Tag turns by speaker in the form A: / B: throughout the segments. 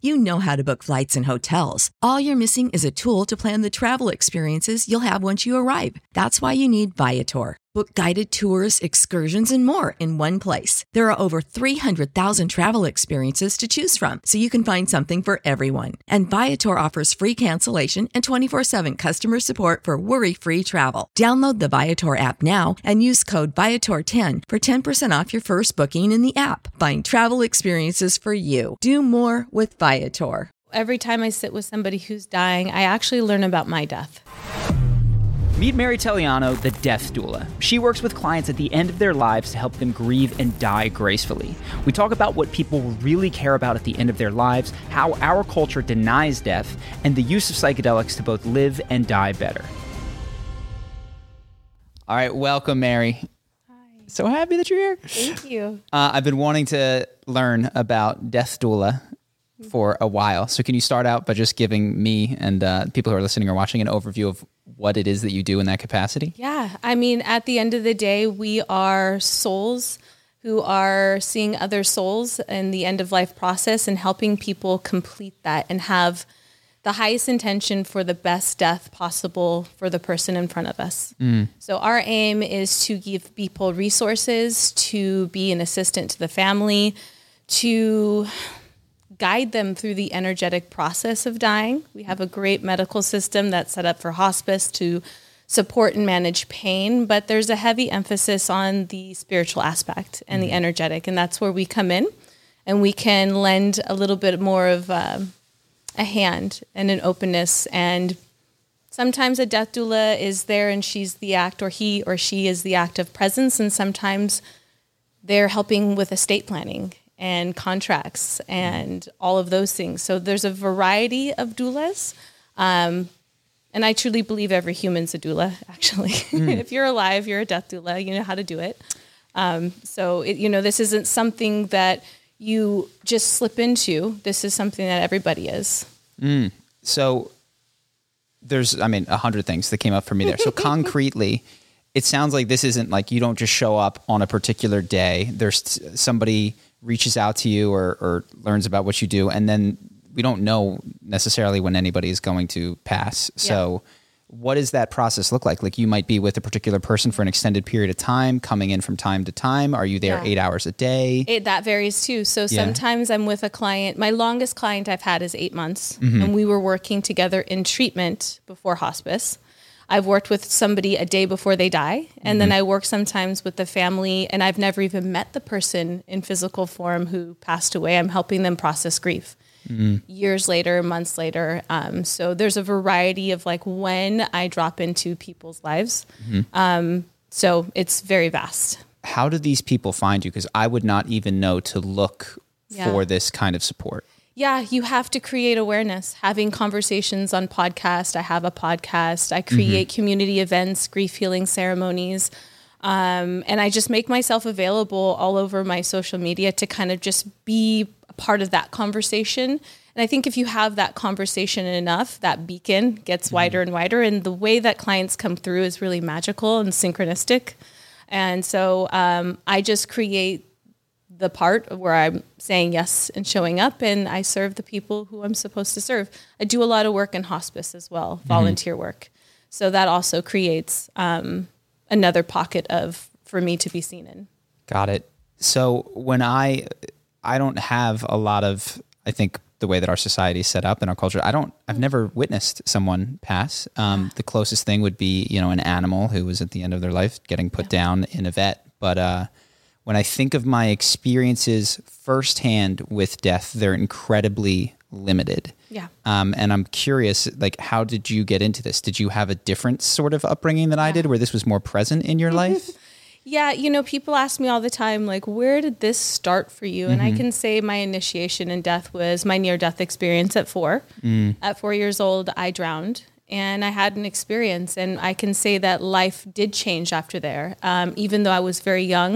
A: You know how to book flights and hotels. All you're missing is a tool to plan the travel experiences you'll have once you arrive. That's why you need Viator. Book guided tours, excursions, and more in one place. There are over 300,000 travel experiences to choose from, so you can find something for everyone. And Viator offers free cancellation and 24/7 customer support for worry-free travel. Download the Viator app now and use code Viator10 for 10% off your first booking in the app. Find travel experiences for you. Do more with Viator.
B: Every time I sit with somebody who's dying, I actually learn about my death.
C: Meet Mary Telliano, the death doula. She works with clients at the end of their lives to help them grieve and die gracefully. We talk about what people really care about at the end of their lives, how our culture denies death, and the use of psychedelics to both live and die better. All right, welcome, Mary.
B: Hi.
C: So happy that you're here.
B: Thank you.
C: I've been wanting to learn about death doula for a while. So can you start out by just giving me and people who are listening or watching an overview of what it is that you do in that capacity?
B: Yeah. I mean, at the end of the day, we are souls who are seeing other souls in the end of life process and helping people complete that and have the highest intention for the best death possible for the person in front of us. So our aim is to give people resources, to be an assistant to the family, to guide them through the energetic process of dying. We have a great medical system that's set up for hospice to support and manage pain, but there's a heavy emphasis on the spiritual aspect and the energetic, and that's where we come in, and we can lend a little bit more of a hand and an openness. And sometimes a death doula is there and she's the act, or he or she is the act of presence, and sometimes they're helping with estate planning and contracts and all of those things. So there's a variety of doulas. And I truly believe every human's a doula, actually. If you're alive, you're a death doula. You know how to do it. This isn't something that you just slip into. This is something that everybody is.
C: So there's, 100 things that came up for me there. So concretely, it sounds like this isn't like you don't just show up on a particular day. There's somebody reaches out to you or learns about what you do, and then we don't know necessarily when anybody is going to pass. Yeah. So what does that process look like? Like you might be with a particular person for an extended period of time, coming in from time to time. Are you there 8 hours a day?
B: That varies too. So sometimes I'm with a client. My longest client I've had is 8 months, and we were working together in treatment before hospice. I've worked with somebody a day before they die, and then I work sometimes with the family, and I've never even met the person in physical form who passed away. I'm helping them process grief years later, months later. So there's a variety of like when I drop into people's lives. So it's very vast.
C: How do these people find you? Because I would not even know to look for this kind of support.
B: Yeah, you have to create awareness, having conversations on podcast. I have a podcast. I create community events, grief healing ceremonies. And I just make myself available all over my social media to kind of just be a part of that conversation. And I think if you have that conversation enough, that beacon gets wider and wider. And the way that clients come through is really magical and synchronistic. And so I just create the part where I'm saying yes and showing up, and I serve the people who I'm supposed to serve. I do a lot of work in hospice as well, volunteer work. So that also creates another pocket for me to be seen in.
C: Got it. So when I don't have a lot of, I think the way that our society is set up and our culture, I've never witnessed someone pass. The closest thing would be, an animal who was at the end of their life getting put down in a vet. But, when I think of my experiences firsthand with death, they're incredibly limited.
B: Yeah.
C: And I'm curious, like, how did you get into this? Did you have a different sort of upbringing than I did, where this was more present in your life?
B: Yeah. People ask me all the time, like, where did this start for you? And I can say my initiation in death was my near-death experience at 4. At 4 years old, I drowned. And I had an experience, and I can say that life did change after there. Even though I was very young,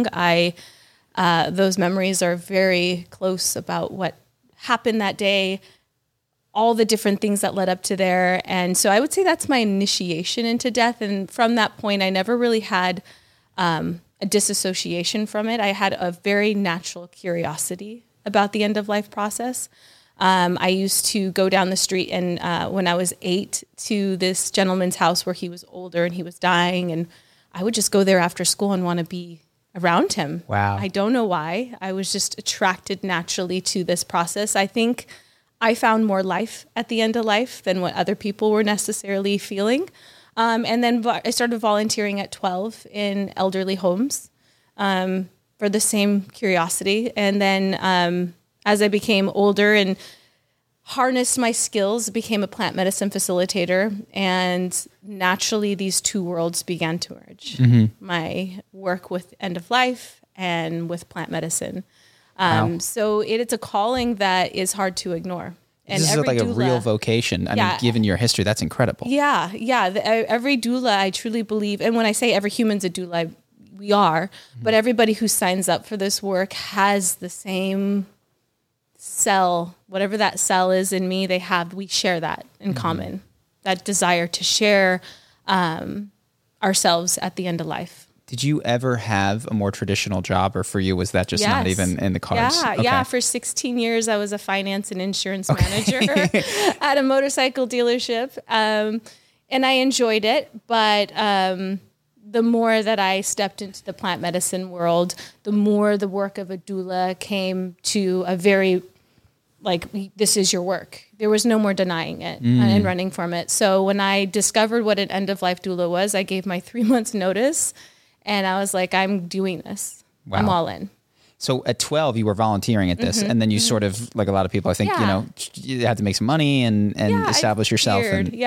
B: those memories are very close about what happened that day, all the different things that led up to there. And so I would say that's my initiation into death. And from that point, I never really had a disassociation from it. I had a very natural curiosity about the end of life process. I used to go down the street and when I was 8 to this gentleman's house where he was older and he was dying, and I would just go there after school and want to be around him.
C: Wow.
B: I don't know why. I was just attracted naturally to this process. I think I found more life at the end of life than what other people were necessarily feeling. And then I started volunteering at 12 in elderly homes for the same curiosity. And then as I became older and harnessed my skills, became a plant medicine facilitator, and naturally these two worlds began to merge. My work with end of life and with plant medicine.
C: Wow.
B: So it's a calling that is hard to ignore. And
C: This is like a
B: doula,
C: real vocation. I mean, given your history, that's incredible.
B: Yeah. Every doula, I truly believe, and when I say every human's a doula, we are, but everybody who signs up for this work has the same cell, whatever that cell is in me, we share that in common, that desire to share ourselves at the end of life.
C: Did you ever have a more traditional job, or for you, was that just not even in the cards?
B: Yeah, yeah. For 16 years, I was a finance and insurance manager at a motorcycle dealership. And I enjoyed it. But the more that I stepped into the plant medicine world, the more the work of a doula came to a very, this is your work. There was no more denying it and running from it. So when I discovered what an end-of-life doula was, I gave my 3 months notice. And I was like, I'm doing this. Wow. I'm all in.
C: So at 12, you were volunteering at this, and then you sort of, like a lot of people, I think, you had to make some money and establish yourself.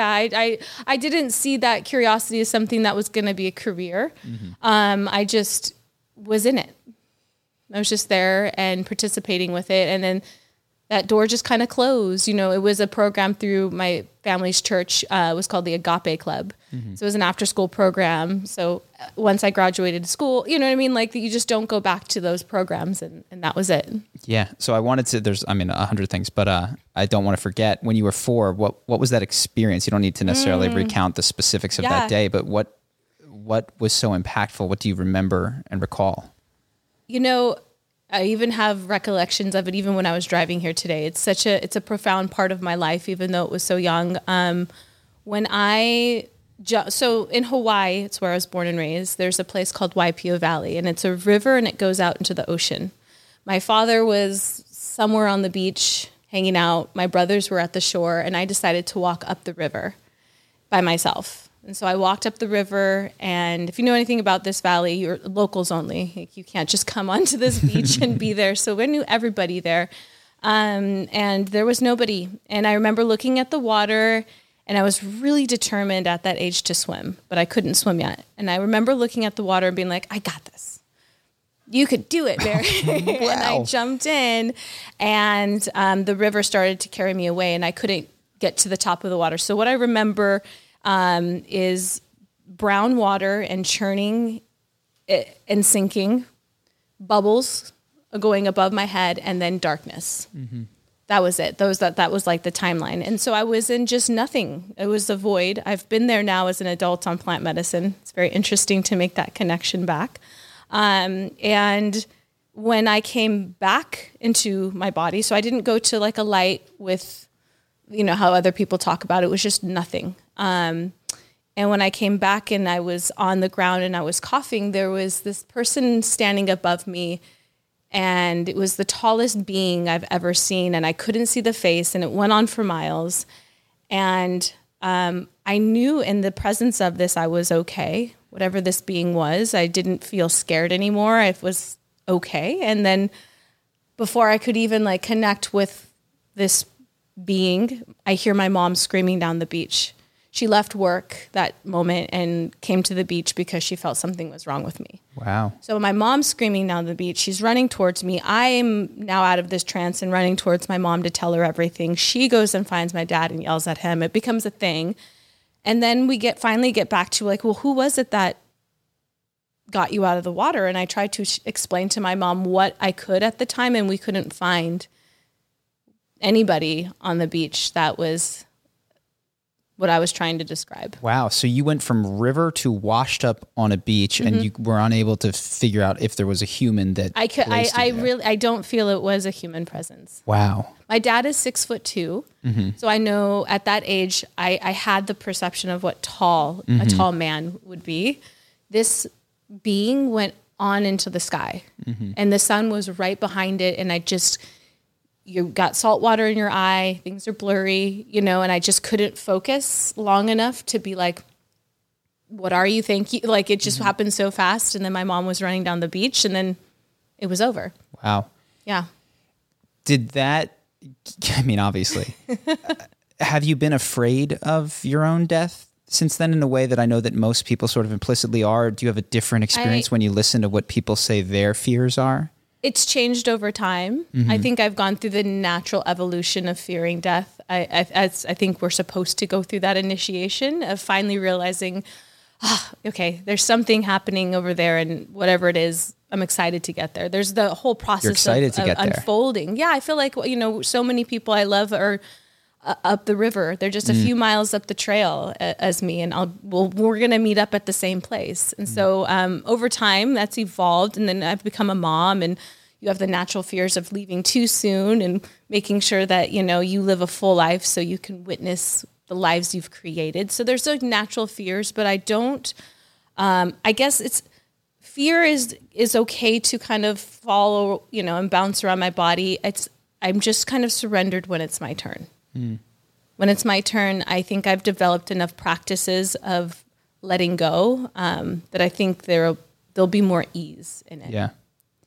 B: I didn't see that curiosity as something that was going to be a career. I just was in it. I was just there and participating with it. And then that door just kind of closed. It was a program through my family's church. It was called the Agape Club. So it was an after school program. So once I graduated school, you know what I mean? Like, you just don't go back to those programs, and that was it. Yeah.
C: So I wanted to, there's 100 things, but I don't want to forget, when you were 4, what was that experience? You don't need to necessarily recount the specifics of that day, but what was so impactful? What do you remember and recall?
B: I even have recollections of it even when I was driving here today. It's a profound part of my life, even though it was so young. So in Hawaii, it's where I was born and raised, there's a place called Waipio Valley, and it's a river and it goes out into the ocean. My father was somewhere on the beach hanging out. My brothers were at the shore, and I decided to walk up the river by myself. And so I walked up the river, and if you know anything about this valley, you're locals only. Like, you can't just come onto this beach and be there. So we knew everybody there. And there was nobody. And I remember looking at the water, and I was really determined at that age to swim, but I couldn't swim yet. And I remember looking at the water and being like, I got this. You could do it, Mary. Wow. And I jumped in, and the river started to carry me away, and I couldn't get to the top of the water. So what I remember is brown water and churning and sinking, bubbles going above my head, and then darkness. That was it. That was like the timeline. And so I was in just nothing. It was a void. I've been there now as an adult on plant medicine. It's very interesting to make that connection back. And when I came back into my body, so I didn't go to like a light with, how other people talk about it. It was just nothing. And when I came back and I was on the ground and I was coughing, there was this person standing above me, and it was the tallest being I've ever seen, and I couldn't see the face, and it went on for miles. And I knew in the presence of this I was okay. Whatever this being was, I didn't feel scared anymore. I was okay. And then before I could even connect with this being, I hear my mom screaming down the beach. She left work that moment and came to the beach because she felt something was wrong with me.
C: Wow.
B: So my mom's screaming down the beach. She's running towards me. I'm now out of this trance and running towards my mom to tell her everything. She goes and finds my dad and yells at him. It becomes a thing. And then we finally get back to well, who was it that got you out of the water? And I tried to explain to my mom what I could at the time, and we couldn't find anybody on the beach that was what I was trying to describe.
C: Wow. So you went from river to washed up on a beach and you were unable to figure out if there was a human that
B: I don't feel it was a human presence.
C: Wow.
B: My dad is 6'2". So I know at that age, I had the perception of what a tall man would be. This being went on into the sky and the sun was right behind it. And you got salt water in your eye, things are blurry, and I just couldn't focus long enough to be like, what are you thinking? Like it just happened so fast. And then my mom was running down the beach and then it was over.
C: Wow.
B: Yeah.
C: Obviously, have you been afraid of your own death since then in a way that I know that most people sort of implicitly are? Do you have a different experience when you listen to what people say their fears are?
B: It's changed over time. I think I've gone through the natural evolution of fearing death. I think we're supposed to go through that initiation of finally realizing, okay, there's something happening over there, and whatever it is, I'm excited to get there. There's the whole process of unfolding. Yeah, I feel like, so many people I love are up the river. They're just a few miles up the trail as me, and we're going to meet up at the same place. And so over time, that's evolved, and then I've become a mom, and you have the natural fears of leaving too soon and making sure that, you live a full life so you can witness the lives you've created. So there's those natural fears, but I don't, I guess fear is okay to kind of follow, and bounce around my body. I'm just kind of surrendered when it's my turn. When it's my turn, I think I've developed enough practices of letting go that I think there'll be more ease in it.
C: Yeah.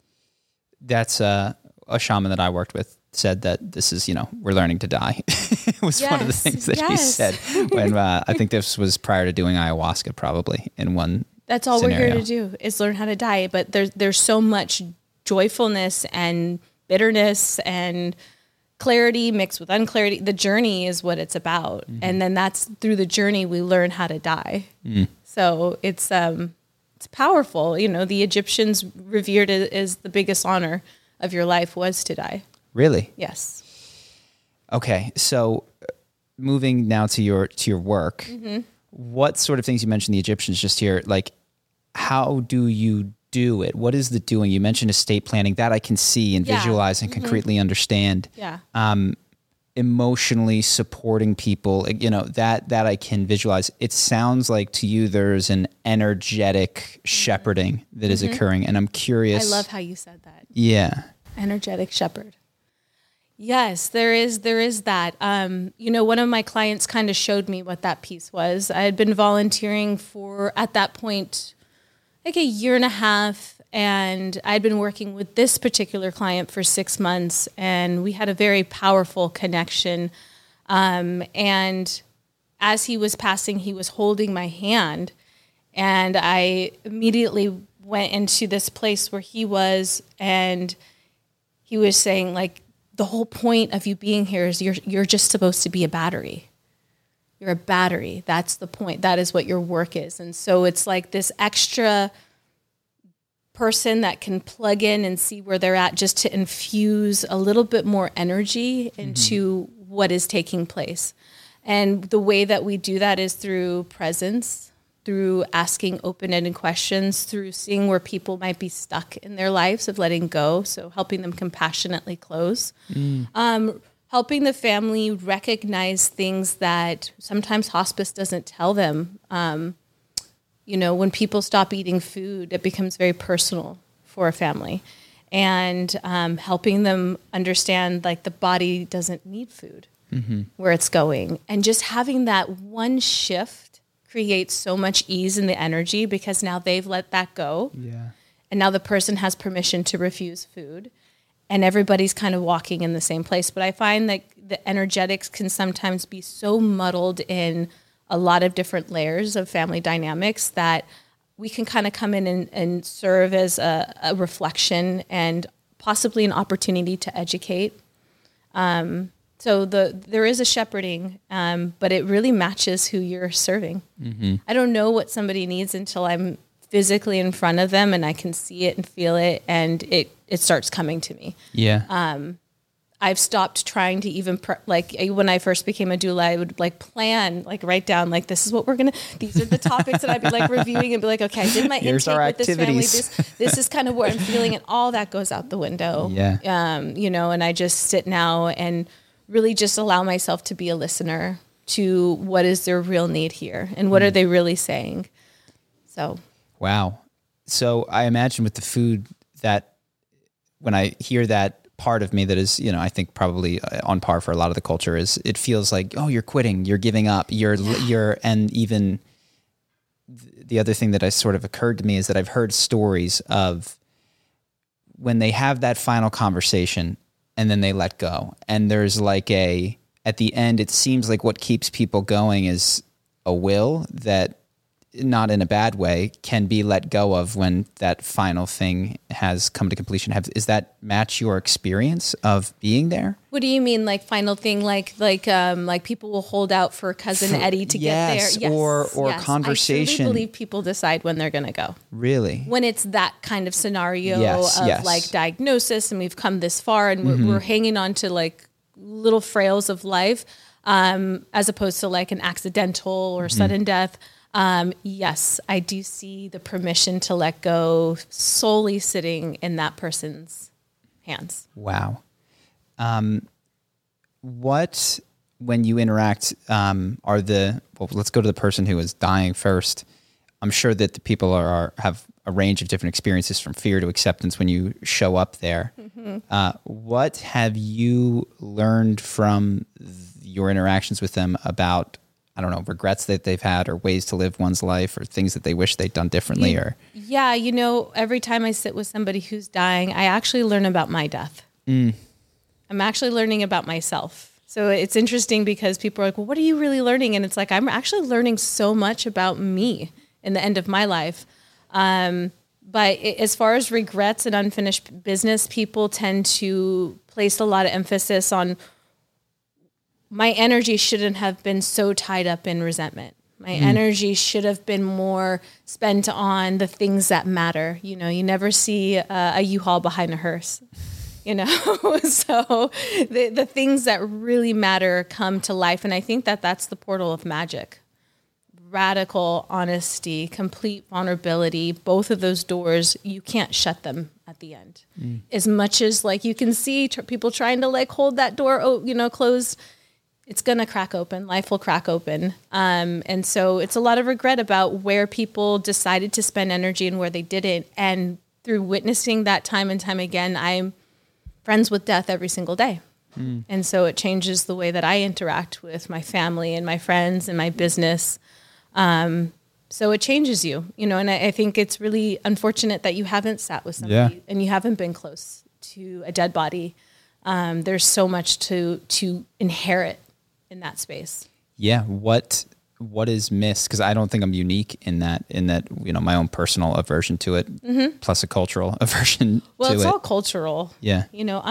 C: That's a shaman that I worked with said that this is, we're learning to die. It was one of the things that she said when I think this was prior to doing ayahuasca probably in one
B: That's all
C: scenario.
B: We're here to do is learn how to die. But there's so much joyfulness and bitterness and clarity mixed with unclarity. The journey is what it's about. And then that's through the journey we learn how to die. So it's powerful. The Egyptians revered it as the biggest honor of your life was to die.
C: Really?
B: Yes.
C: Okay. So moving now to your work, what sort of things you mentioned the Egyptians just here, like how do you do it? What is the doing? You mentioned estate planning that I can see and visualize and concretely understand.
B: Yeah.
C: Emotionally supporting people, that I can visualize. It sounds like to you there's an energetic shepherding that is occurring, and I'm curious.
B: I love how you said that.
C: Yeah.
B: Energetic shepherd. Yes, there is that. One of my clients kind of showed me what that piece was. I had been volunteering for, at that point, like a year and a half, and I'd been working with this particular client for 6 months, and we had a very powerful connection. And as he was passing, he was holding my hand, and I immediately went into this place where he was, and he was saying, like, the whole point of you being here is you're just supposed to be a battery. You're a battery. That's the point. That is what your work is. And so it's like this extra person that can plug in and see where they're at just to infuse a little bit more energy into what is taking place. And the way that we do that is through presence, through asking open-ended questions, through seeing where people might be stuck in their lives of letting go. So helping them compassionately close. Helping the family recognize things that sometimes hospice doesn't tell them. When people stop eating food, it becomes very personal for a family. And helping them understand, like, the body doesn't need food, where it's going. And just having that one shift creates so much ease in the energy because now they've let that go.
C: Yeah.
B: And now the person has permission to refuse food. And everybody's kind of walking in the same place. But I find that the energetics can sometimes be so muddled in a lot of different layers of family dynamics that we can kind of come in and serve as a reflection and possibly an opportunity to educate. So there is a shepherding, but it really matches who you're serving. I don't know what somebody needs until I'm physically in front of them and I can see it and feel it, and it starts coming to me.
C: Yeah.
B: I've stopped trying to even like when I first became a doula, I would like plan, like write down, like, this is what we're going to, these are the topics that I'd be like reviewing and be like, okay, I did my
C: Here's
B: intake
C: our
B: with this family.
C: activities.
B: This is kind of what I'm feeling, and all that goes out the window.
C: Yeah.
B: You know, and I just sit now and really just allow myself to be a listener to what is their real need here and what are they really saying. So.
C: Wow. So I imagine with the food that when I hear that part of me that is, you know, I think probably on par for a lot of the culture is it feels like, oh, you're quitting, you're giving up, you're, and even the other thing that I sort of occurred to me is that I've heard stories of when they have that final conversation and then they let go. And there's like at the end, it seems like what keeps people going is a will that, not in a bad way, can be let go of when that final thing has come to completion. Is that match your experience of being there?
B: What do you mean, like final thing, like people will hold out for cousin Eddie to get there? Yes,
C: or conversation.
B: I truly believe people decide when they're going to go.
C: Really?
B: When it's that kind of scenario
C: yes.
B: like diagnosis, and we've come this far, and we're hanging on to like little frails of life, as opposed to like an accidental or sudden death. Yes, I do see the permission to let go solely sitting in that person's hands.
C: Wow. What, when you interact, let's go to the person who is dying first. I'm sure that the people have a range of different experiences from fear to acceptance when you show up there. What have you learned from your interactions with them about, I don't know, regrets that they've had or ways to live one's life or things that they wish they'd done differently?
B: Yeah, you know, every time I sit with somebody who's dying, I actually learn about my death. I'm actually learning about myself. So it's interesting because people are like, well, what are you really learning? And it's like, I'm actually learning so much about me in the end of my life. But as far as regrets and unfinished business, people tend to place a lot of emphasis on my energy shouldn't have been so tied up in resentment. My energy should have been more spent on the things that matter. You know, you never see a U-Haul behind a hearse, you know? So the things that really matter come to life. And I think that that's the portal of magic. Radical honesty, complete vulnerability, both of those doors, you can't shut them at the end. As much as like you can see people trying to like hold that door, closed, it's going to crack open. Life will crack open. And so it's a lot of regret about where people decided to spend energy and where they didn't. And through witnessing that time and time again, I'm friends with death every single day. And so it changes the way that I interact with my family and my friends and my business. So it changes you, you know, and I think it's really unfortunate that you haven't sat with somebody and you haven't been close to a dead body. There's so much to inherit in that space. Yeah.
C: What is missed? Because I don't think I'm unique in that, you know, my own personal aversion to it, plus a cultural aversion to it.
B: Well, it's all cultural.
C: Yeah.
B: You know,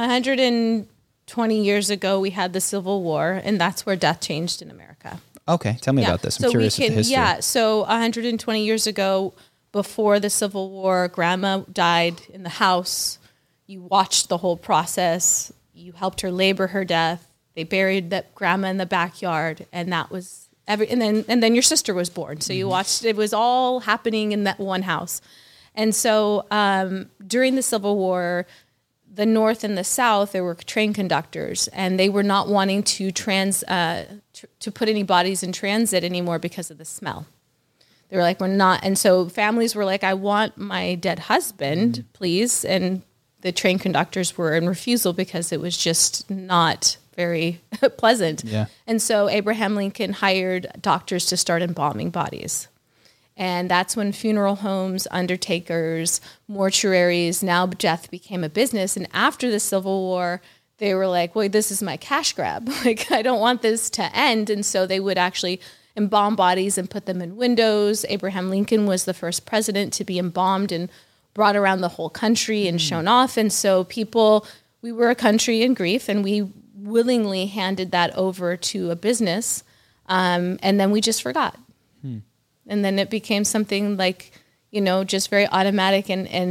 B: 120 years ago, we had the Civil War, and that's where death changed in America.
C: Okay. Tell me about this. I'm curious of the history.
B: Yeah. So 120 years ago, before the Civil War, grandma died in the house. You watched the whole process. You helped her labor her death. They buried that grandma in the backyard, and that was and then your sister was born. So you watched, it was all happening in that one house. And so during the Civil War, the North and the South, there were train conductors, and they were not wanting to put any bodies in transit anymore because of the smell. They were like, we're not. And so families were like, I want my dead husband, please. And the train conductors were in refusal because it was just not very pleasant.
C: Yeah.
B: And so Abraham Lincoln hired doctors to start embalming bodies. And that's when funeral homes, undertakers, mortuaries, now death became a business. And after the Civil War, they were like, well, this is my cash grab. Like, I don't want this to end. And so they would actually embalm bodies and put them in windows. Abraham Lincoln was the first president to be embalmed and brought around the whole country and shown off. And so we were a country in grief, and we willingly handed that over to a business. And then we just forgot. And then it became something like, you know, just very automatic. And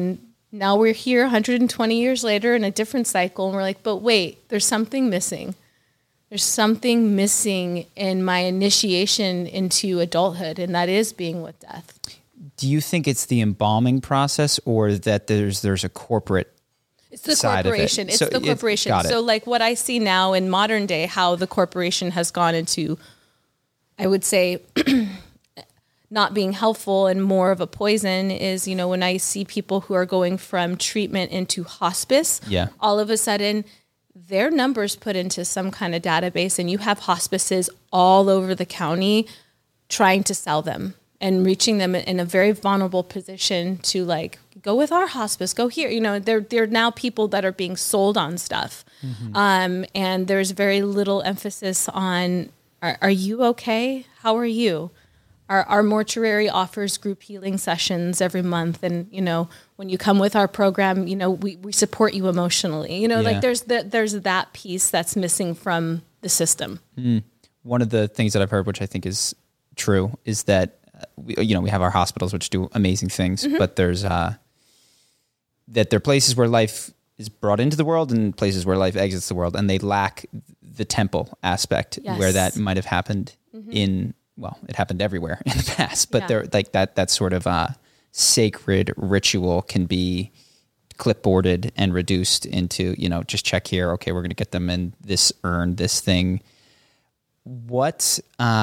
B: Now we're here 120 years later in a different cycle. And we're like, but wait, there's something missing. There's something missing in my initiation into adulthood, and that is being with death.
C: Do you think it's the embalming process, or that there's a corporate
B: It's the
C: side
B: corporation.
C: of it?
B: It's
C: So
B: the corporation.
C: got it.
B: So like what I see now in modern day, how the corporation has gone into, I would say, not being helpful and more of a poison is, you know, when I see people who are going from treatment into hospice,
C: Yeah.
B: all of a sudden their numbers put into some kind of database, and you have hospices all over the county trying to sell them and reaching them in a very vulnerable position to like, go with our hospice, go here. You know, they're now people that are being sold on stuff. And there's very little emphasis on, are you okay? How are you? Our mortuary offers group healing sessions every month. And, you know, when you come with our program, you know, we support you emotionally. You know,
C: Yeah.
B: like there's that piece that's missing from the system.
C: One of the things that I've heard, which I think is true, is that we have our hospitals, which do amazing things, but there's that there are places where life is brought into the world and places where life exits the world, and they lack the temple aspect where that might have happened it happened everywhere in the past, but they're like that sort of sacred ritual can be clipboarded and reduced into, you know, just check here. Okay, we're going to get them in this urn, this thing. What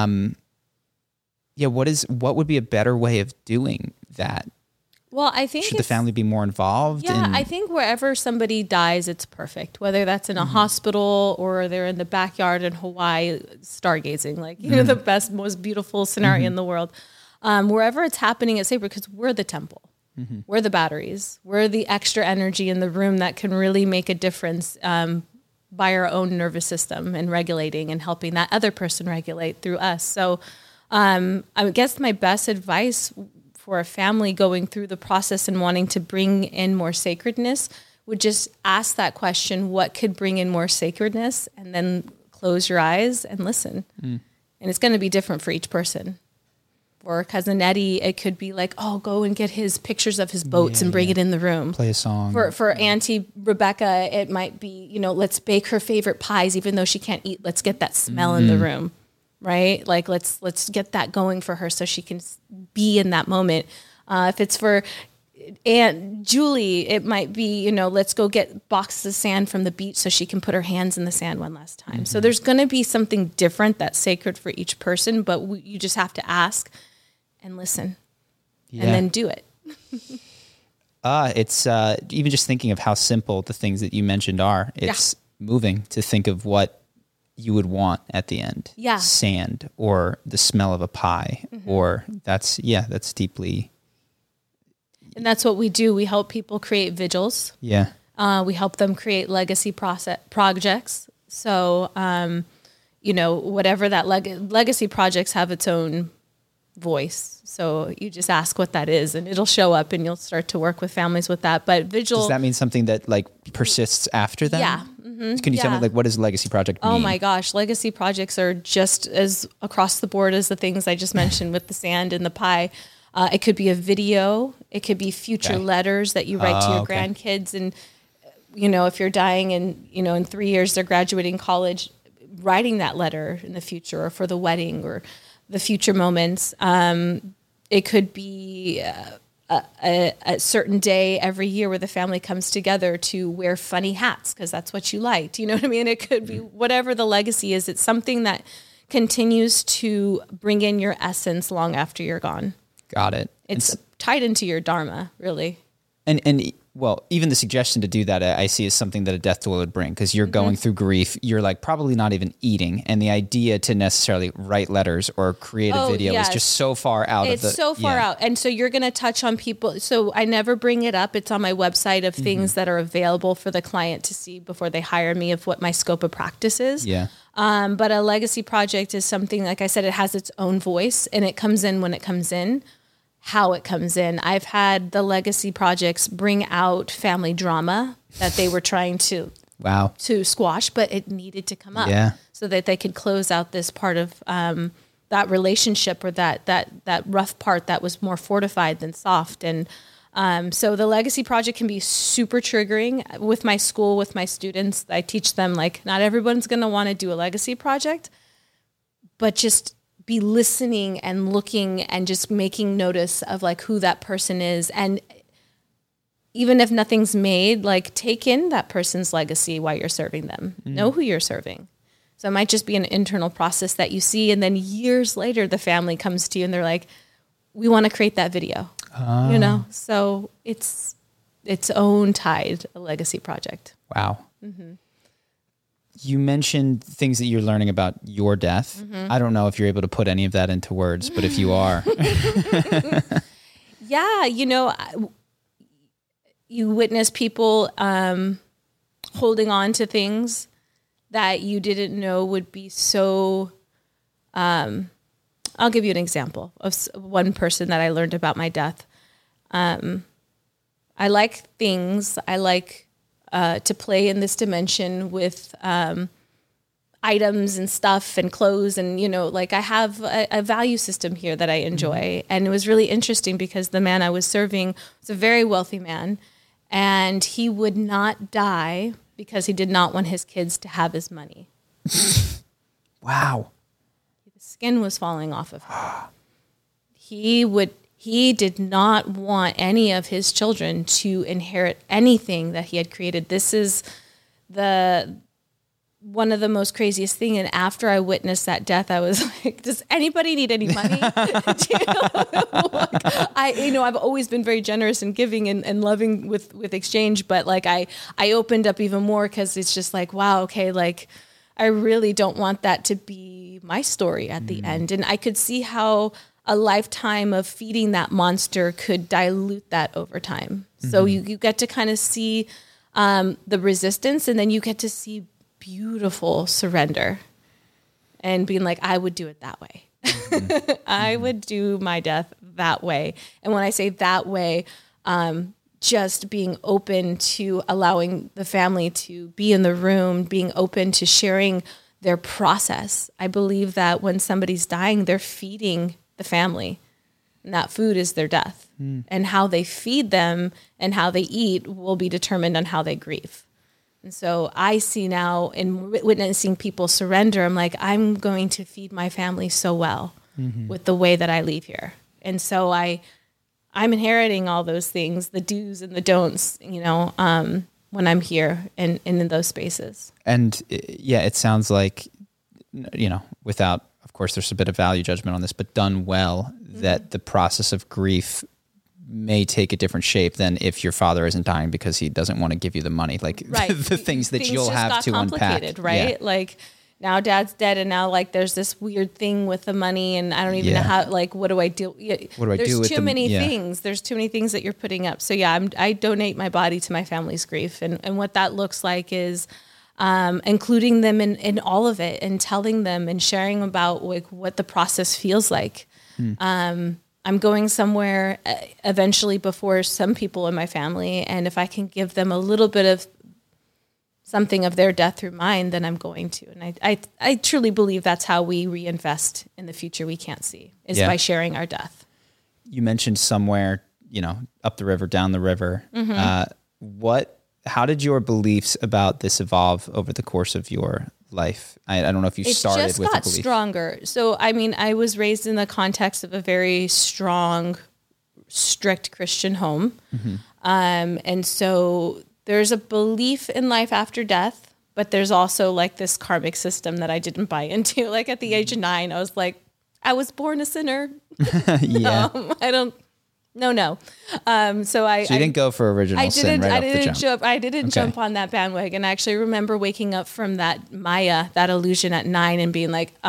C: would be a better way of doing that?
B: Well, I think
C: Should the family be more involved?
B: Yeah, I think wherever somebody dies, it's perfect. Whether that's in a hospital or they're in the backyard in Hawaii, stargazing, like, you know, the best, most beautiful scenario in the world. Wherever it's happening, it's safe because we're the temple. We're the batteries. We're the extra energy in the room that can really make a difference by our own nervous system and regulating and helping that other person regulate through us. So I guess my best advice for a family going through the process and wanting to bring in more sacredness would just ask that question, what could bring in more sacredness? And then close your eyes and listen. And it's going to be different for each person. For Cousin Eddie, it could be like, oh, go and get his pictures of his boats and bring it in the room.
C: Play a song.
B: For Auntie Rebecca, it might be, you know, let's bake her favorite pies, even though she can't eat. Let's get that smell in the room. Right? Like let's get that going for her so she can be in that moment. If it's for Aunt Julie, it might be, you know, let's go get boxes of sand from the beach so she can put her hands in the sand one last time. So there's going to be something different that's sacred for each person, but you just have to ask and listen and then do it.
C: It's even just thinking of how simple the things that you mentioned are. It's moving to think of what you would want at the end.
B: Yeah.
C: Sand or the smell of a pie or that's deeply.
B: And that's what we do. We help people create vigils.
C: Yeah.
B: We help them create legacy projects. So, you know, whatever that legacy projects have its own voice. So you just ask what that is and it'll show up and you'll start to work with families with that. But vigil.
C: Does that mean something that like persists after that?
B: Yeah.
C: Can you tell me, like, what does a legacy project mean?
B: Oh my gosh. Legacy projects are just as across the board as the things I just mentioned with the sand and the pie. It could be a video. It could be future letters that you write to your grandkids. And, you know, if you're dying and, you know, in 3 years they're graduating college, writing that letter in the future or for the wedding or the future moments. It could be a certain day every year where the family comes together to wear funny hats because that's what you liked. You know what I mean? It could be whatever the legacy is. It's something that continues to bring in your essence long after you're gone.
C: Got it.
B: It's tied into your dharma, really.
C: And well, even the suggestion to do that, I see as something that a death doula would bring because you're going through grief. You're like probably not even eating. And the idea to necessarily write letters or create a video is just so far out of the...
B: It's so far out. And so you're going to touch on people. So I never bring it up. It's on my website of things that are available for the client to see before they hire me of what my scope of practice is.
C: Yeah.
B: But a legacy project is something, like I said, it has its own voice and it comes in when it comes in. How it comes in. I've had the legacy projects bring out family drama that they were trying to squash, but it needed to come up so that they could close out this part of that relationship or that rough part that was more fortified than soft. And So the legacy project can be super triggering with my school, with my students. I teach them like, not everyone's going to want to do a legacy project, but just be listening and looking and just making notice of like who that person is. And even if nothing's made, like take in that person's legacy while you're serving them. Know who you're serving. So it might just be an internal process that you see. And then years later, the family comes to you and they're like, we want to create that video, you know? So it's its own tide, a legacy project.
C: Wow. You mentioned things that you're learning about your death. I don't know if you're able to put any of that into words, but if you are.
B: Yeah, you know, you witness people holding on to things that you didn't know would be so... I'll give you an example of one person that I learned about my death. I like things. I like to play in this dimension with items and stuff and clothes. And, you know, like I have a value system here that I enjoy. And it was really interesting because the man I was serving was a very wealthy man. And he would not die because he did not want his kids to have his money.
C: Wow.
B: Skin was falling off of him. He did not want any of his children to inherit anything that he had created. This is one of the most craziest thing. And after I witnessed that death, I was like, does anybody need any money? I've always been very generous and giving and loving with exchange, but like I opened up even more because it's just like, wow, okay, like I really don't want that to be my story at the end. And I could see how a lifetime of feeding that monster could dilute that over time. So you get to kind of see the resistance, and then you get to see beautiful surrender and being like, I would do it that way. I would do my death that way. And when I say that way, just being open to allowing the family to be in the room, being open to sharing their process. I believe that when somebody's dying, they're feeding the family, and that food is their death. And how they feed them and how they eat will be determined on how they grieve. And so I see now in witnessing people surrender, I'm like, I'm going to feed my family so well with the way that I leave here. And so I'm inheriting all those things, the do's and the don'ts, you know, when I'm here and in those spaces.
C: And yeah, it sounds like, you know, without, of course, there's a bit of value judgment on this, but done well, that the process of grief may take a different shape than if your father isn't dying because he doesn't want to give you the money. Like the things that you'll have to unpack.
B: Right?
C: Yeah.
B: Like now dad's dead and now like there's this weird thing with the money and I don't even know how, like, what do I do?
C: What do I do with
B: There's too many things. There's too many things that you're putting up. So yeah, I donate my body to my family's grief. And what that looks like is including them in all of it and telling them and sharing about like what the process feels like. I'm going somewhere eventually before some people in my family. And if I can give them a little bit of something of their death through mine, then I'm going to. And I truly believe that's how we reinvest in the future we can't see, is by sharing our death.
C: You mentioned somewhere, you know, up the river, down the river. How did your beliefs about this evolve over the course of your life? I don't know if you started with a belief. It just got
B: stronger. So, I mean, I was raised in the context of a very strong, strict Christian home. And so there's a belief in life after death, but there's also like this karmic system that I didn't buy into. Like at the age of 9, I was like, I was born a sinner.
C: Yeah.
B: No. So you
C: didn't go for original sin right off the jump.
B: I didn't jump on that bandwagon. I actually remember waking up from that Maya, that illusion at 9 and being like,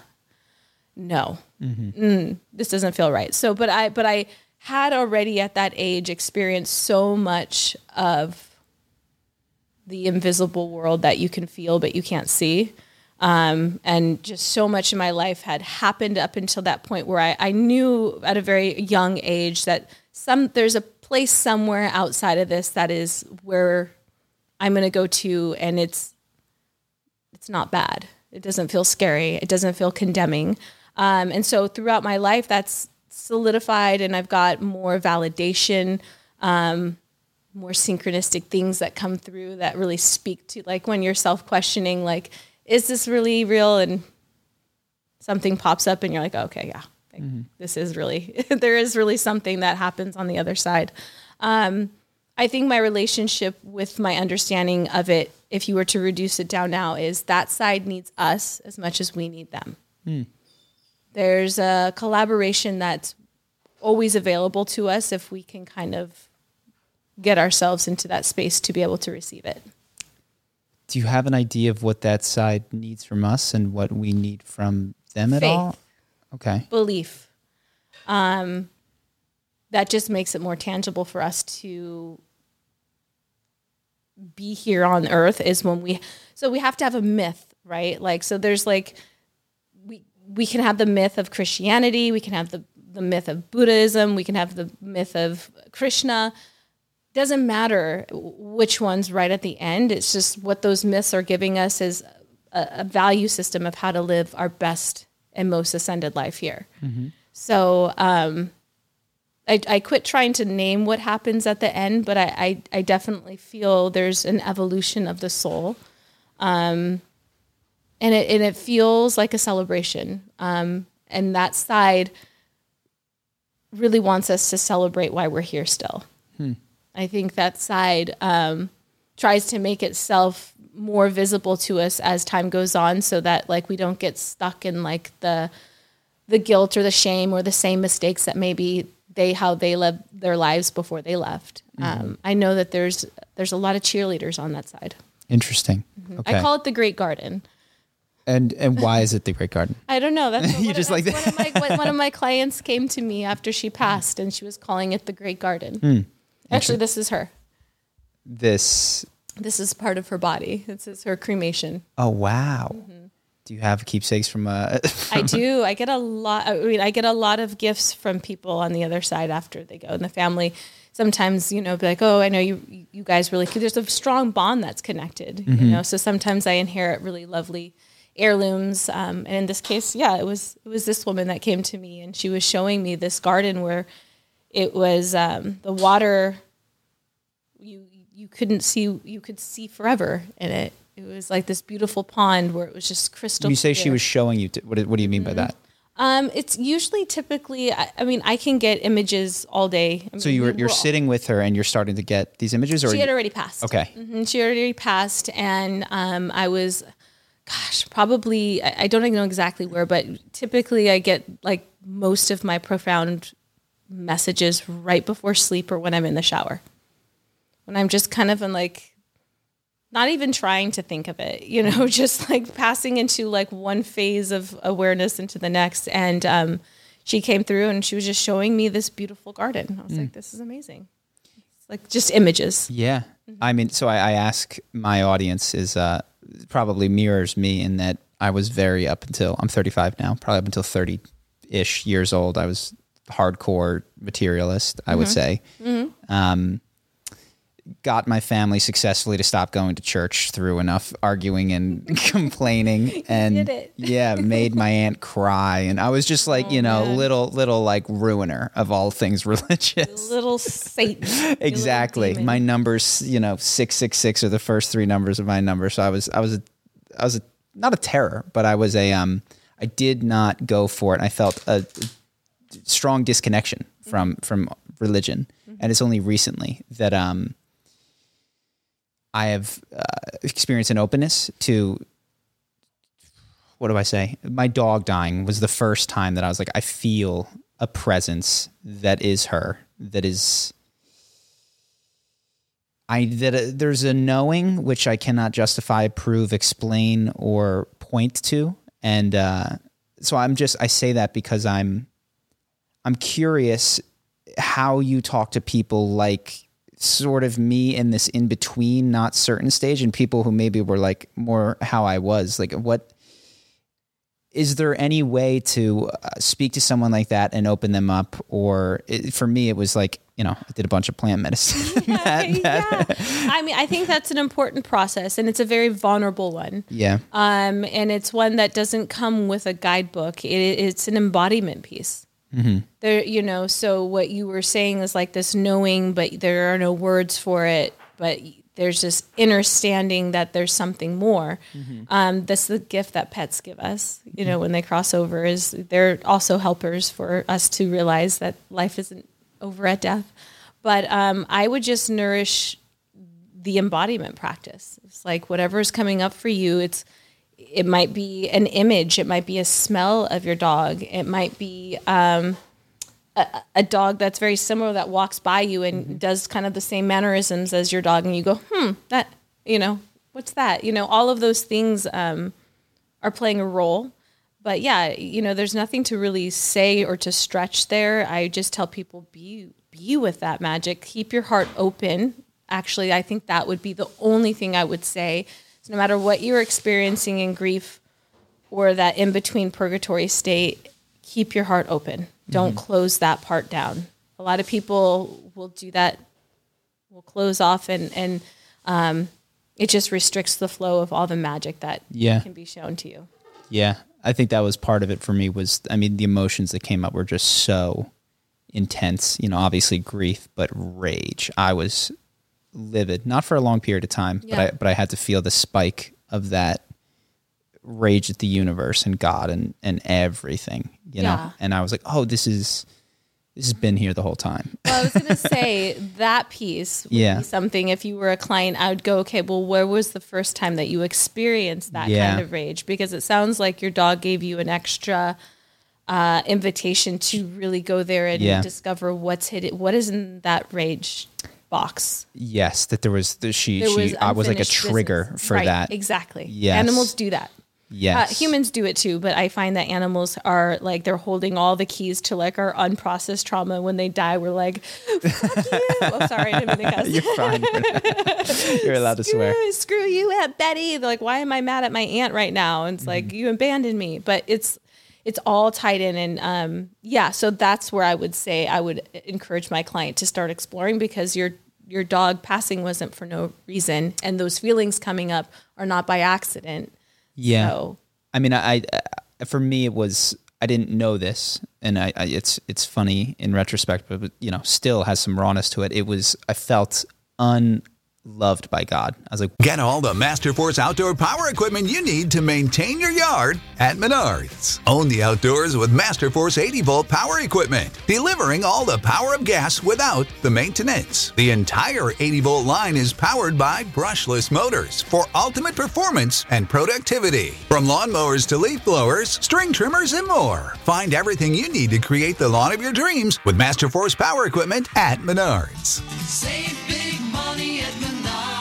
B: no, this doesn't feel right. So, but I had already at that age experienced so much of the invisible world that you can feel, but you can't see. And just so much in my life had happened up until that point where I knew at a very young age that there's a place somewhere outside of this that is where I'm going to go to, and it's not bad. It doesn't feel scary. It doesn't feel condemning. And so throughout my life, that's solidified, and I've got more validation more synchronistic things that come through that really speak to, like, when you're self-questioning, like, is this really real? And something pops up and you're like, oh, okay, yeah, this is really, there is really something that happens on the other side. I think my relationship with my understanding of it, if you were to reduce it down now, is that side needs us as much as we need them. There's a collaboration that's always available to us if we can kind of get ourselves into that space to be able to receive it.
C: Do you have an idea of what that side needs from us and what we need from them at all? Okay.
B: Belief. That just makes it more tangible for us to be here on earth, is when we have to have a myth, right? Like, so there's like, we can have the myth of Christianity, we can have the myth of Buddhism, we can have the myth of Krishna. Doesn't matter which one's right at the end. It's just what those myths are giving us is a value system of how to live our best and most ascended life here. So I quit trying to name what happens at the end, but I definitely feel there's an evolution of the soul. And it feels like a celebration. And that side really wants us to celebrate why we're here still. I think that side tries to make itself more visible to us as time goes on, so that, like, we don't get stuck in, like, the guilt or the shame or the same mistakes that maybe how they lived their lives before they left. I know that there's a lot of cheerleaders on that side.
C: Interesting. Okay.
B: I call it the Great Garden.
C: And why is it the Great Garden?
B: I don't know. That's
C: You just like that?
B: One of my clients came to me after she passed, and she was calling it the Great Garden. Actually, this is her. This is part of her body. This is her cremation.
C: Oh, wow. Do you have keepsakes from
B: I do. I get a lot. I mean, I get a lot of gifts from people on the other side after they go. And the family sometimes, be like, oh, I know you guys really, there's a strong bond that's connected, So sometimes I inherit really lovely heirlooms. And in this case, it was this woman that came to me, and she was showing me this garden where it was the water you couldn't see, you could see forever in it. It was like this beautiful pond where it was just crystal.
C: You say
B: clear.
C: She was showing you. What do you mean by that?
B: It's usually typically, I can get images all day.
C: So you're sitting with her and you're starting to get these images, or
B: she had already passed.
C: Okay.
B: She already passed, and I was, probably, I don't even know exactly where, but typically I get, like, most of my profound messages right before sleep or when I'm in the shower. When I'm just kind of in, like, not even trying to think of it, just like passing into, like, one phase of awareness into the next. And she came through and she was just showing me this beautiful garden. I was like, this is amazing. It's like just images.
C: Yeah. I mean, so I ask my audience is probably mirrors me in that I was I'm 35 now, probably up until 30-ish years old. I was hardcore materialist, I would say. Got my family successfully to stop going to church through enough arguing and complaining, and made my aunt cry. And I was just like, little like ruiner of all things religious.
B: Little Satan.
C: Exactly.
B: Little
C: my numbers, 666 are the first three numbers of my number. So I was not a terror, but I was I did not go for it. I felt a strong disconnection from religion. And it's only recently that, I have experienced an openness to, what do I say? My dog dying was the first time that I was like, I feel a presence that is her, there's a knowing which I cannot justify, prove, explain, or point to. And so I say that because I'm curious how you talk to people like sort of me in this in between, not certain stage, and people who maybe were like more how I was. Like, what is there any way to speak to someone like that and open them up? Or for me, it was like, I did a bunch of plant medicine.
B: Yeah. I mean, I think that's an important process, and it's a very vulnerable one.
C: Yeah.
B: And it's one that doesn't come with a guidebook. It's an embodiment piece. There, you know, so what you were saying is like this knowing, but there are no words for it, but there's this understanding that there's something more. That's the gift that pets give us, you know, when they cross over, is they're also helpers for us to realize that life isn't over at death. But I would just nourish the embodiment practice. It's like whatever's coming up for you, it might be an image, it might be a smell of your dog, it might be a dog that's very similar that walks by you and does kind of the same mannerisms as your dog, and you go, that, you know, what's that? You know, all of those things are playing a role. But yeah, you know, there's nothing to really say or to stretch there. I just tell people, be with that magic. Keep your heart open. Actually, I think that would be the only thing I would say. So no matter what you're experiencing in grief or that in-between purgatory state, keep your heart open. Don't close that part down. A lot of people will do that, will close off, and it just restricts the flow of all the magic that can be shown to you.
C: Yeah, I think that was part of it for me. The emotions that came up were just so intense. You know, obviously grief, but rage. I was livid, not for a long period of time, but I had to feel the spike of that rage at the universe and God and everything, you know? And I was like, oh, this has been here the whole time.
B: Well, I was going to say that piece would be something, if you were a client, I would go, okay, well, where was the first time that you experienced that kind of rage? Because it sounds like your dog gave you an extra invitation to really go there and discover what's hidden, what is in that rage box.
C: Yes, that there was I was like a trigger for that.
B: Exactly.
C: Yes.
B: Animals do that.
C: Yes.
B: Humans do it too, but I find that animals are like, they're holding all the keys to like our unprocessed trauma. When they die, we're like, fuck you. Oh, sorry, I didn't mean to cuss.
C: You're fine. You're allowed to swear.
B: Screw you, Aunt Betty. They're like, why am I mad at my aunt right now? And it's like, you abandoned me. But it's all tied in. And so that's where I would say I would encourage my client to start exploring, because your dog passing wasn't for no reason. And those feelings coming up are not by accident.
C: Yeah.
B: So,
C: I mean, I for me, it was, I didn't know this, and it's funny in retrospect, but you know, still has some rawness to it. I felt unloved by God. I was like,
D: get all the Masterforce outdoor power equipment you need to maintain your yard at Menards. Own the outdoors with Masterforce 80-volt power equipment, delivering all the power of gas without the maintenance. The entire 80-volt line is powered by brushless motors for ultimate performance and productivity. From lawnmowers to leaf blowers, string trimmers, and more. Find everything you need to create the lawn of your dreams with Masterforce power equipment at Menards.
E: Save big money at Menards.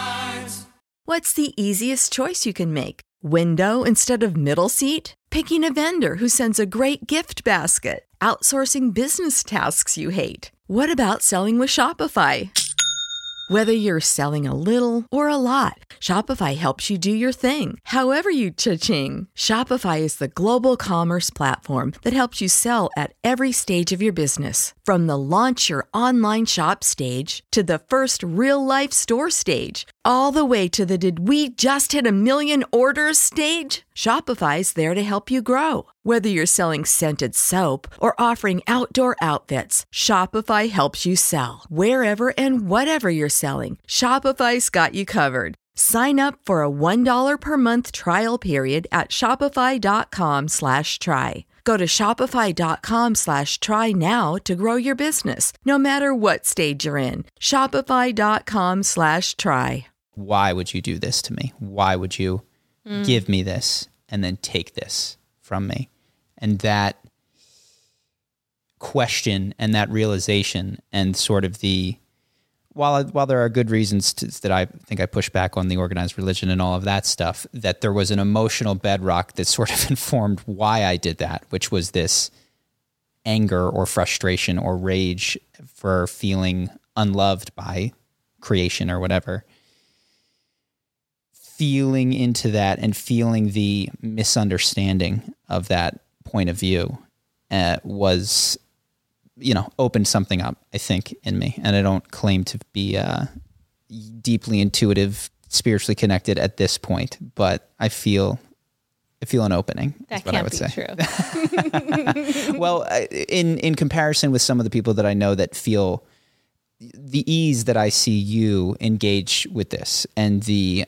A: What's the easiest choice you can make? Window instead of middle seat? Picking a vendor who sends a great gift basket? Outsourcing business tasks you hate? What about selling with Shopify? Whether you're selling a little or a lot, Shopify helps you do your thing, however you cha-ching. Shopify is the global commerce platform that helps you sell at every stage of your business. From the launch your online shop stage to the first real-life store stage, all the way to the did we just hit 1 million orders stage. Shopify's there to help you grow. Whether you're selling scented soap or offering outdoor outfits, Shopify helps you sell. Wherever and whatever you're selling, Shopify's got you covered. Sign up for a $1 per month trial period at shopify.com/try. Go to shopify.com/try now to grow your business, no matter what stage you're in. Shopify.com/try.
C: why would you do this to me? Why would you give me this and then take this from me? And that question and that realization and sort of while there are good reasons that I think I push back on the organized religion and all of that stuff, that there was an emotional bedrock that sort of informed why I did that, which was this anger or frustration or rage for feeling unloved by creation or whatever. Feeling into that and feeling the misunderstanding of that point of view was, opened something up, I think, in me. And I don't claim to be deeply intuitive, spiritually connected at this point, but I feel feel an opening.
B: That
C: is what I would
B: can't
C: say.
B: be true.
C: Well, in comparison with some of the people that I know that feel the ease that I see you engage with this and the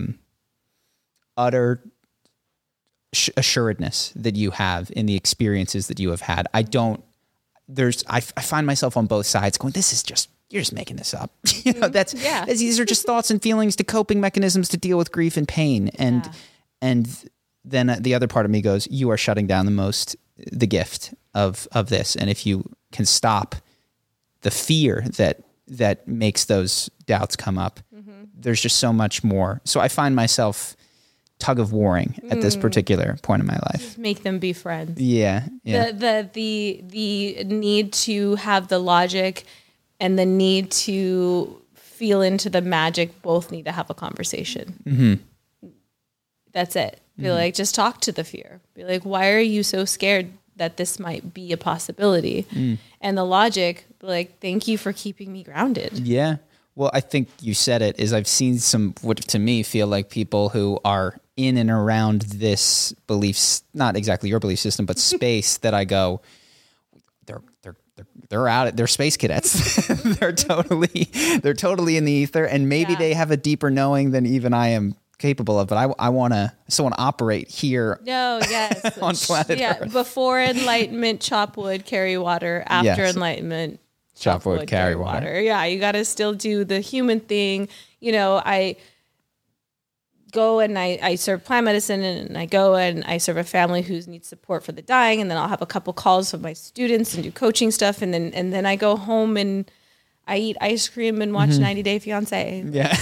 C: utter assuredness that you have in the experiences that you have had, I find myself on both sides going, this is just, you're just making this up. You know, these are just thoughts and feelings to coping mechanisms to deal with grief and pain. And then the other part of me goes, you are shutting down the gift of this. And if you can stop the fear that makes those doubts come up, there's just so much more. So I find myself tug of warring at this particular point in my life.
B: Just make them be friends.
C: Yeah.
B: The need to have the logic and the need to feel into the magic both need to have a conversation. That's it. Be like, just talk to the fear. Be like, why are you so scared that this might be a possibility? And the logic, be like, thank you for keeping me grounded.
C: Yeah. Well, I think you said it, is I've seen some, what to me feel like people who are in and around this beliefs, not exactly your belief system, but space that I go, they're out, they're space cadets. they're totally in the ether, and maybe they have a deeper knowing than even I am capable of, but I still want to operate here.
B: No, yes.
C: On planet Earth.
B: Before enlightenment, chop wood, carry water. After enlightenment,
C: chop wood, carry water.
B: Yeah, you got to still do the human thing. You know, I go and I serve plant medicine, and I go and I serve a family who needs support for the dying, and then I'll have a couple calls with my students and do coaching stuff, and then I go home and I eat ice cream and watch 90 Day Fiance.
C: Yeah.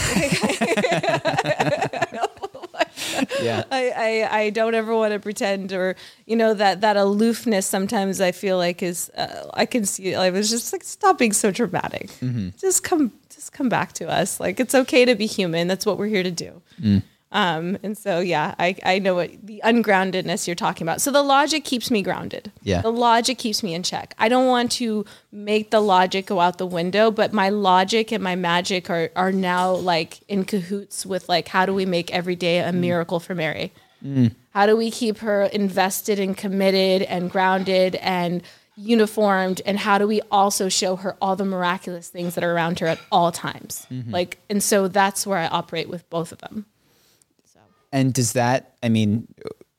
C: Yeah.
B: I don't ever want to pretend, or, you know, that aloofness sometimes I feel like is, I can see, I was just like, stop being so dramatic. Just come back to us. Like, it's okay to be human. That's what we're here to do. And so, yeah, I know what the ungroundedness you're talking about. So the logic keeps me grounded.
C: Yeah.
B: The logic keeps me in check. I don't want to make the logic go out the window, but my logic and my magic are now like in cahoots with, like, how do we make every day a miracle for Mary? How do we keep her invested and committed and grounded and uniformed, and how do we also show her all the miraculous things that are around her at all times? Like, and so that's where I operate with both of them.
C: And does that, I mean,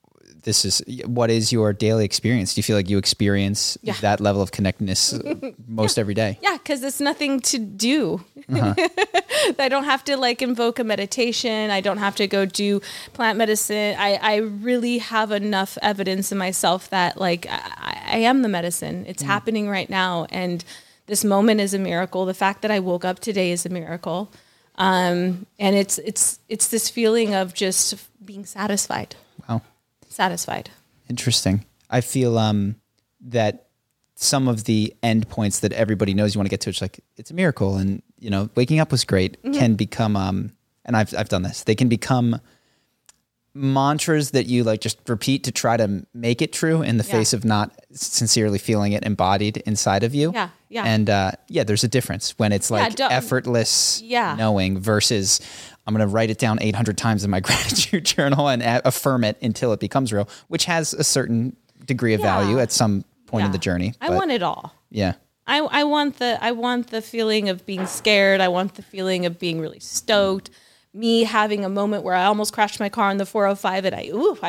C: what is your daily experience? Do you feel like you experience that level of connectedness most every day?
B: Yeah, because it's nothing to do. I don't have to like invoke a meditation. I don't have to go do plant medicine. I really have enough evidence in myself that, like, I am the medicine. It's happening right now. And this moment is a miracle. The fact that I woke up today is a miracle. And it's this feeling of just being satisfied.
C: Wow.
B: Satisfied.
C: Interesting. I feel that some of the end points that everybody knows you want to get to, it's like, it's a miracle, and, you know, waking up was great, can become, and I've done this, they can become mantras that you like just repeat to try to make it true in the face of not sincerely feeling it embodied inside of you.
B: Yeah. Yeah.
C: And there's a difference when it's like effortless knowing versus I'm going to write it down 800 times in my gratitude journal and affirm it until it becomes real, which has a certain degree of value at some point in the journey.
B: I want it all.
C: Yeah.
B: I want the feeling of being scared. I want the feeling of being really stoked. Me having a moment where I almost crashed my car on the 405 and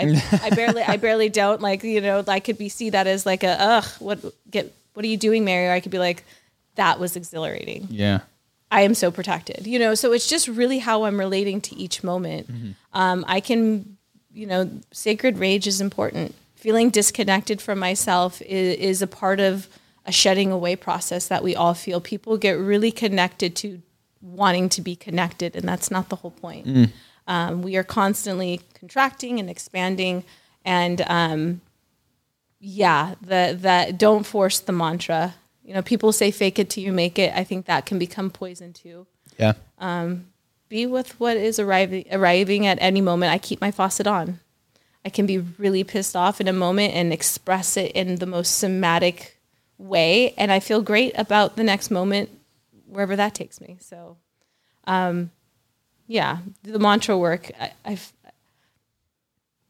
B: I barely don't, like, you know, I could see that as like what are you doing, Mary? Or I could be like, that was exhilarating.
C: Yeah.
B: I am so protected, you know? So it's just really how I'm relating to each moment. I can, you know, sacred rage is important. Feeling disconnected from myself is a part of a shedding away process that we all feel. People get really connected to wanting to be connected, and that's not the whole point. We are constantly contracting and expanding, and that don't force the mantra. You know, people say fake it till you make it. I think that can become poison too.
C: Yeah.
B: Be with what is arriving at any moment. I keep my faucet on. I can be really pissed off in a moment and express it in the most somatic way, and I feel great about the next moment, wherever that takes me. So, the mantra work, I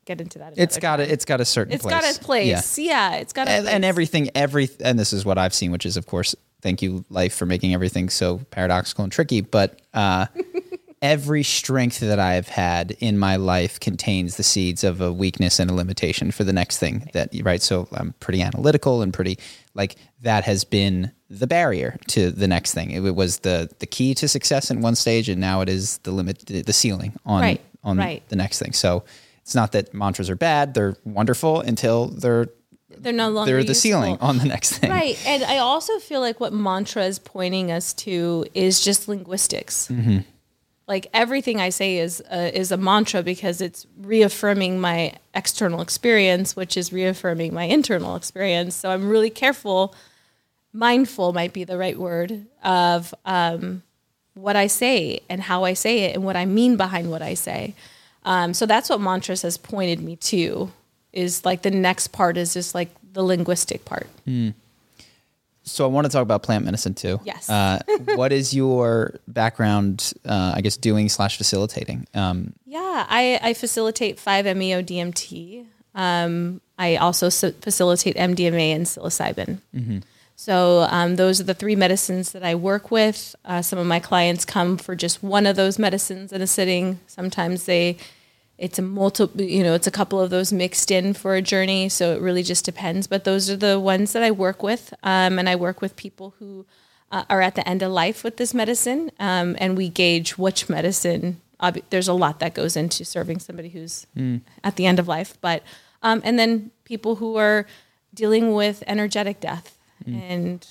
B: get into that.
C: It's got a certain
B: It's
C: place.
B: got a place. Yeah, it's got a place.
C: And everything, and this is what I've seen, which is, of course, thank you, life, for making everything so paradoxical and tricky. But every strength that I've had in my life contains the seeds of a weakness and a limitation for the next thing right. So I'm pretty analytical and pretty that has been the barrier to the next thing. It was the key to success in one stage, and now it is the limit, the ceiling on the next thing. So it's not that mantras are bad; they're wonderful until they're
B: no longer
C: the ceiling on the next thing.
B: Right. And I also feel like what mantra is pointing us to is just linguistics.
C: Mm-hmm.
B: Like everything I say is a mantra because it's reaffirming my external experience, which is reaffirming my internal experience. So I'm really careful, mindful might be the right word, of what I say and how I say it and what I mean behind what I say. So that's what mantras has pointed me to, is like the next part is just like the linguistic part.
C: So I want to talk about plant medicine too.
B: Yes.
C: What is your background, I guess, doing/facilitating?
B: Yeah, I facilitate 5-MeO-DMT. I also facilitate MDMA and psilocybin. Mm-hmm. So those are the three medicines that I work with. Some of my clients come for just one of those medicines in a sitting. Sometimes it's a couple of those mixed in for a journey. So it really just depends. But those are the ones that I work with. And I work with people who are at the end of life with this medicine. And we gauge which medicine. There's a lot that goes into serving somebody who's at the end of life. But and then people who are dealing with energetic death and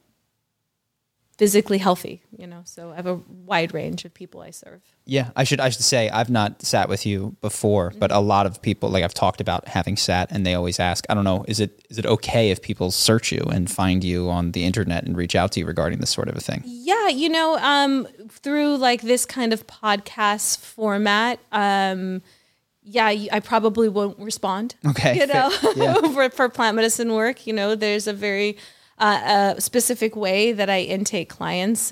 B: physically healthy, so I have a wide range of people I serve.
C: Yeah, I should say I've not sat with you before, but a lot of people, I've talked about having sat, and they always ask, I don't know, is it okay if people search you and find you on the internet and reach out to you regarding this sort of a thing?
B: Yeah, through this kind of podcast format, I probably won't respond.
C: Okay.
B: For plant medicine work, there's a very specific way that I intake clients.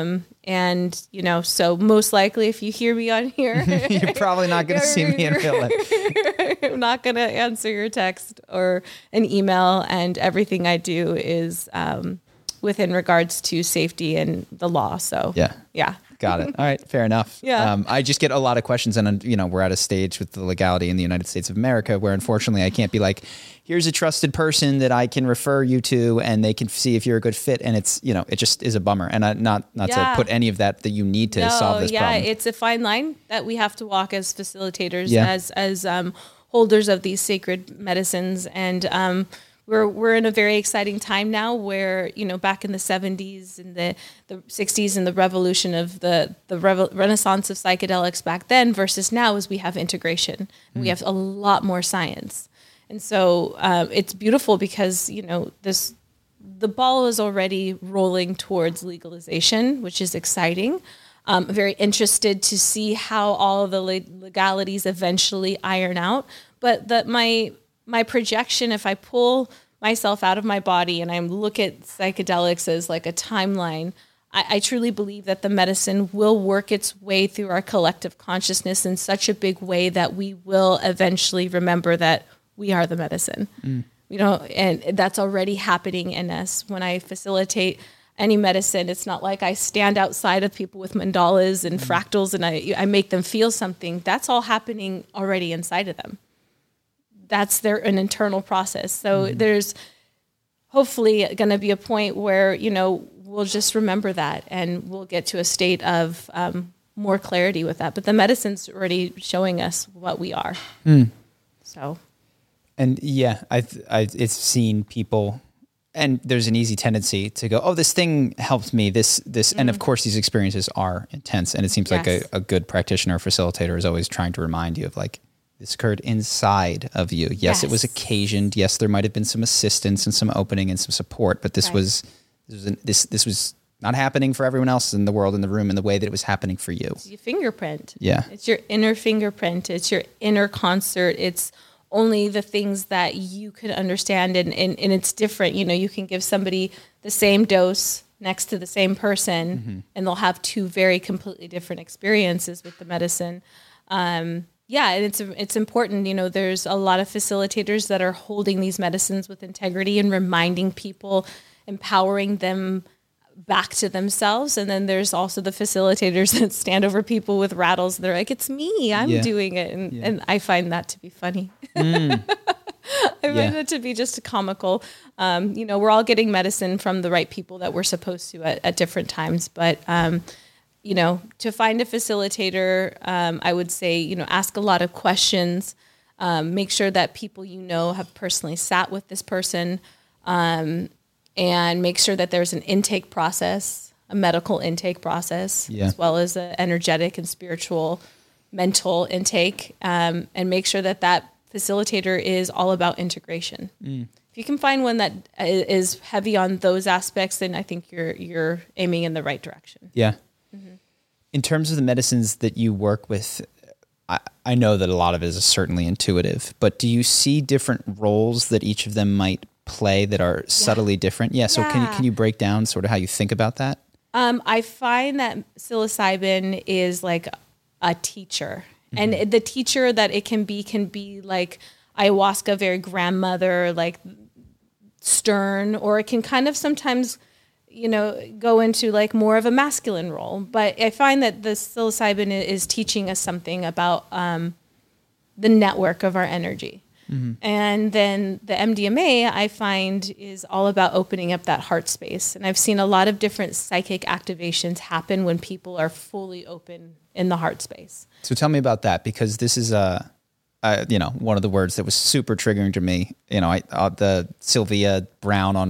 B: So most likely if you hear me on here,
C: you're probably not going to see me in real life.
B: I'm not going to answer your text or an email, and everything I do is within regards to safety and the law. So yeah.
C: Got it. All right. Fair enough.
B: Yeah.
C: I just get a lot of questions, and we're at a stage with the legality in the United States of America where unfortunately I can't be like, here's a trusted person that I can refer you to and they can see if you're a good fit. And it's, it just is a bummer. And not to put any of that you need to solve this problem.
B: Yeah, it's a fine line that we have to walk as facilitators, as holders of these sacred medicines. And, we're in a very exciting time now where, back in the 70s and the 60s and the revolution of the renaissance of psychedelics back then versus now is we have integration. And we have a lot more science. And so it's beautiful because, the ball is already rolling towards legalization, which is exciting. I'm very interested to see how all of the legalities eventually iron out. But my projection, if I pull myself out of my body and I look at psychedelics as like a timeline, I truly believe that the medicine will work its way through our collective consciousness in such a big way that we will eventually remember that we are the medicine. And that's already happening in us. When I facilitate any medicine, it's not like I stand outside of people with mandalas and fractals and I make them feel something. That's all happening already inside of them. That's an internal process. So there's hopefully going to be a point where, we'll just remember that and we'll get to a state of more clarity with that. But the medicine's already showing us what we are. So.
C: And I've seen people, and there's an easy tendency to go, oh, this thing helped me. This, and of course these experiences are intense. And it seems like a good practitioner or facilitator is always trying to remind you of this occurred inside of you. Yes, it was occasioned. Yes, there might have been some assistance and some opening and some support, but this was not happening for everyone else in the world, in the room, in the way that it was happening for you.
B: It's your fingerprint.
C: Yeah.
B: It's your inner fingerprint. It's your inner concert. It's only the things that you could understand, and it's different. You can give somebody the same dose next to the same person, and they'll have two very completely different experiences with the medicine. Yeah, and it's important. You know, there's a lot of facilitators that are holding these medicines with integrity and reminding people, empowering them back to themselves. And then there's also the facilitators that stand over people with rattles. They're like, it's me, I'm doing it. And I find that to be funny. I find it to be just comical. You know, we're all getting medicine from the right people that we're supposed to at different times. But, you know, to find a facilitator, I would say, you know, ask a lot of questions, make sure that people, you know, have personally sat with this person, and make sure that there's an intake process, a medical intake process, as well as an energetic and spiritual, mental intake, and make sure that that facilitator is all about integration. If you can find one that is heavy on those aspects, then I think you're aiming in the right direction.
C: Yeah. In terms of the medicines that you work with, I know that a lot of it is certainly intuitive, but do you see different roles that each of them might play that are subtly different? Yeah. So can you break down sort of how you think about that? I
B: find that psilocybin is like a teacher, and the teacher that it can be like ayahuasca, very grandmother, like stern, or it can kind of sometimes, you know, go into like more of a masculine role. But I find that the psilocybin is teaching us something about the network of our energy. And then the MDMA, I find, is all about opening up that heart space. And I've seen a lot of different psychic activations happen when people are fully open in the heart space.
C: So tell me about that, because this is you know, one of the words that was super triggering to me. You know, the Sylvia Brown on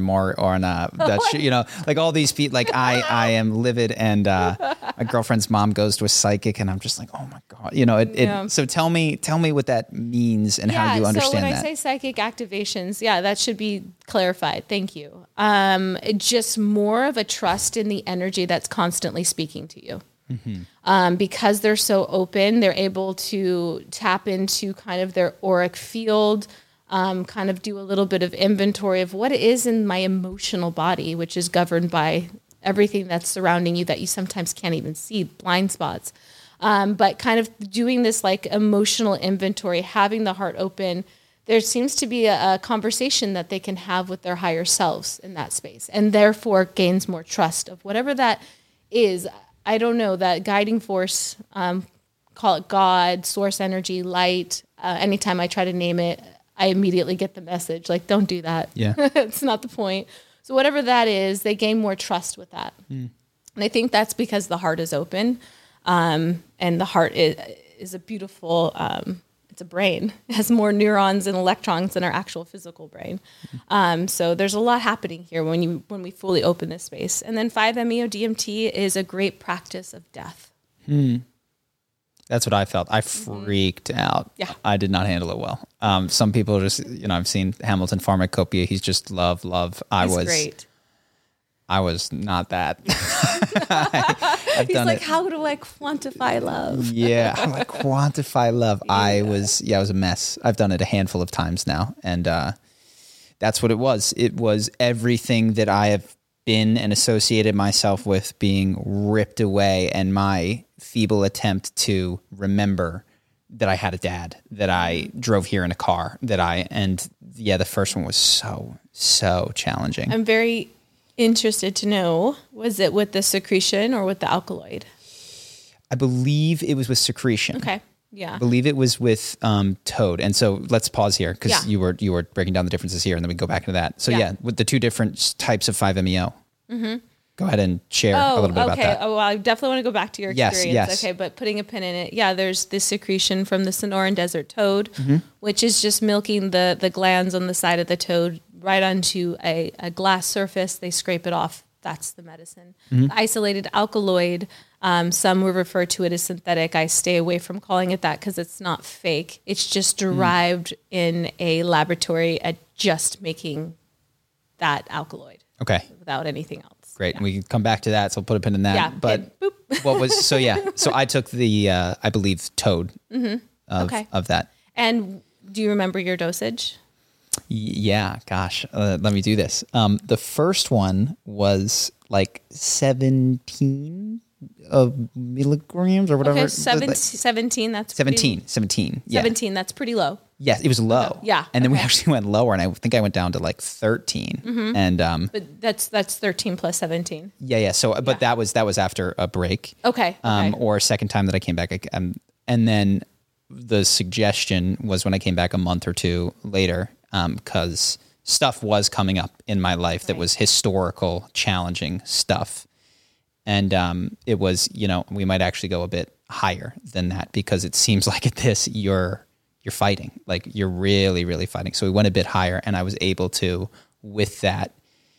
C: you know, like all these people. Like I am livid, and my girlfriend's mom goes to a psychic, and I'm just like, oh my god, you know. So tell me what that means and how you understand that.
B: So when I say psychic activations, that should be clarified. Thank you. Just more of a trust in the energy that's constantly speaking to you. Because they're so open, they're able to tap into kind of their auric field, kind of do a little bit of inventory of what it is in my emotional body, which is governed by everything that's surrounding you that you sometimes can't even see, blind spots. But kind of doing this like emotional inventory, having the heart open, there seems to be a conversation that they can have with their higher selves in that space, and therefore gains more trust of whatever that is. I don't know, that guiding force, call it God, source energy, light. Anytime I try to name it, I immediately get the message, like, don't do that. Yeah. It's not the point. So whatever that is, they gain more trust with that. And I think that's because the heart is open, and the heart is a beautiful, it's a brain. It has more neurons and electrons than our actual physical brain. So there's a lot happening here when we fully open this space. And then 5-MeO-DMT is a great practice of death.
C: That's what I felt. I freaked out. Yeah. I did not handle it well. Some people just, you know, I've seen Hamilton Pharmacopoeia. He's just love. He's great. I was not that.
B: He's like, how do I quantify love?
C: Yeah, how do I quantify love? I was a mess. I've done it a handful of times now, and that's what it was. It was everything that I have been and associated myself with being ripped away, and my feeble attempt to remember that I had a dad, that I drove here in a car, the first one was so challenging.
B: I'm very interested to know, was it with the secretion or with the alkaloid?
C: I believe it was with secretion.
B: Okay. Yeah.
C: I believe it was with toad. And so let's pause here, because you were breaking down the differences here, and then we go back into that. So with the two different types of 5-MeO. Go ahead and share a little bit about that.
B: Oh, well, I definitely want to go back to your experience. Yes. Okay, but putting a pin in it. Yeah, there's this secretion from the Sonoran Desert toad, which is just milking the glands on the side of the toad right onto a glass surface. They scrape it off. That's the medicine. The isolated alkaloid, some will refer to it as synthetic. I stay away from calling it that because it's not fake. It's just derived in a laboratory at just making that alkaloid.
C: Okay.
B: Without anything else.
C: Great. Yeah. And we can come back to that. So we'll put a pin in that. Yeah. But what was, so I took the, I believe, toad of that. And
B: do you remember your dosage?
C: Yeah, gosh, let me do this. The first one was like 17 milligrams or whatever.
B: Okay, 17. That's
C: 17. Yeah.
B: 17. That's pretty low.
C: Yes, it was low.
B: Yeah,
C: And then we
B: okay.
C: actually went lower, and I think I went down to like 13. And
B: But that's 13 plus 17.
C: yeah. So, but that was after a break.
B: Okay.
C: Or a second time that I came back. And then the suggestion was when I came back a month or two later, because stuff was coming up in my life that was historical, challenging stuff. And it was, we might actually go a bit higher than that, because it seems like at this, you're fighting, like you're really, really fighting. So we went a bit higher, and I was able to, with that,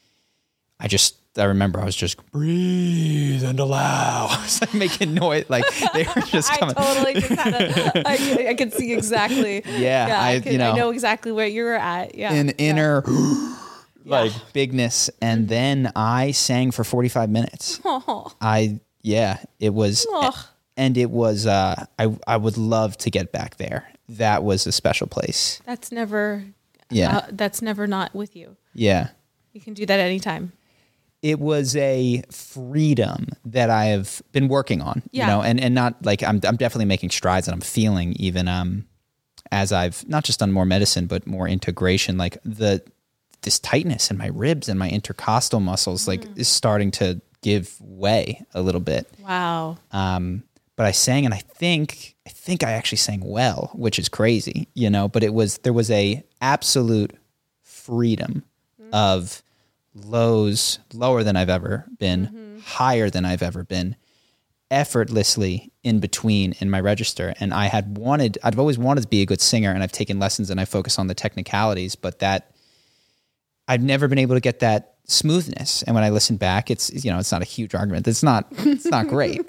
C: I remember I was just breathe and allow. I was like making noise, like they were just coming.
B: I totally just had I could see exactly.
C: Yeah,
B: I know exactly where you were at. Yeah.
C: An inner like bigness. And then I sang for 45 minutes.
B: Oh.
C: It was, and it was, I would love to get back there. That was a special place.
B: That's never, that's never not with you.
C: Yeah.
B: You can do that anytime.
C: It was a freedom that I have been working on, and not like I'm definitely making strides, and I'm feeling even as I've not just done more medicine, but more integration, like this tightness in my ribs and my intercostal muscles, like is starting to give way a little bit.
B: Wow.
C: But I sang, and I think I actually sang well, which is crazy, but there was a absolute freedom of lows lower than I've ever been, higher than I've ever been, effortlessly in between in my register. And I've always wanted to be a good singer, and I've taken lessons and I focus on the technicalities, but that I've never been able to get that smoothness. And when I listen back, it's not a huge argument. It's not great.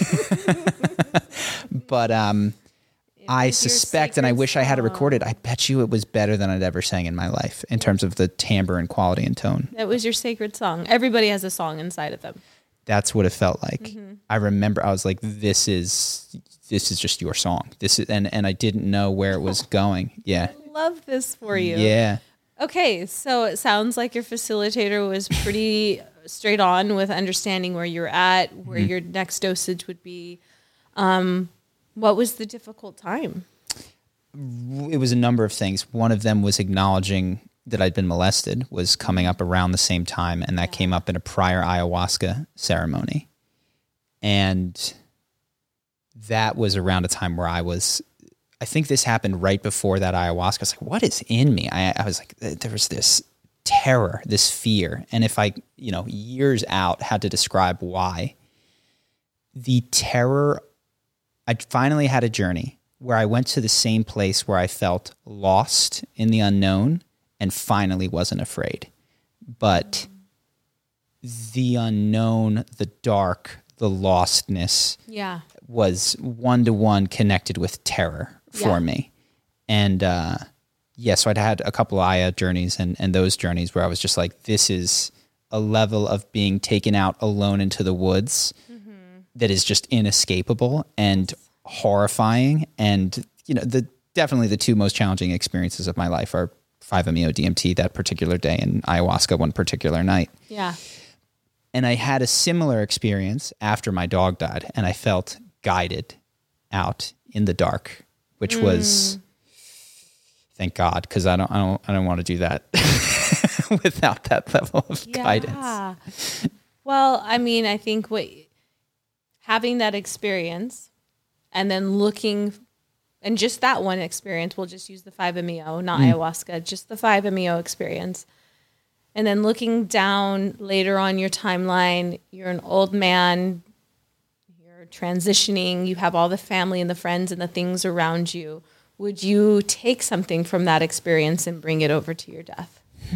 C: But I suspect, and I wish I had it recorded, I bet you it was better than I'd ever sang in my life in terms of the timbre and quality and tone.
B: That was your sacred song. Everybody has a song inside of them.
C: That's what it felt like. I remember I was like, this is just your song. This is, and I didn't know where it was going. Yeah.
B: I love this for you.
C: Yeah.
B: Okay, so it sounds like your facilitator was pretty straight on with understanding where you're at, where your next dosage would be. What was the difficult time?
C: It was a number of things. One of them was acknowledging that I'd been molested, was coming up around the same time, and that came up in a prior ayahuasca ceremony. And that was around a time where I think this happened right before that ayahuasca. I was like, what is in me? I was like, there was this terror, this fear. And if I, years out had to describe why, the terror, I finally had a journey where I went to the same place where I felt lost in the unknown and finally wasn't afraid. But the unknown, the dark, the lostness was one-to-one connected with terror for me. And so I'd had a couple of Aya journeys and those journeys where I was just like, this is a level of being taken out alone into the woods that is just inescapable and horrifying. And, definitely the two most challenging experiences of my life are 5-MeO-DMT that particular day and ayahuasca one particular night.
B: Yeah.
C: And I had a similar experience after my dog died, and I felt guided out in the dark, which was, thank God, because I don't want to do that without that level of guidance.
B: Well, I mean, I think having that experience and then looking, and just that one experience, we'll just use the 5-MeO, not ayahuasca, just the 5-MeO experience. And then looking down later on your timeline, you're an old man, you're transitioning, you have all the family and the friends and the things around you. Would you take something from that experience and bring it over to your death?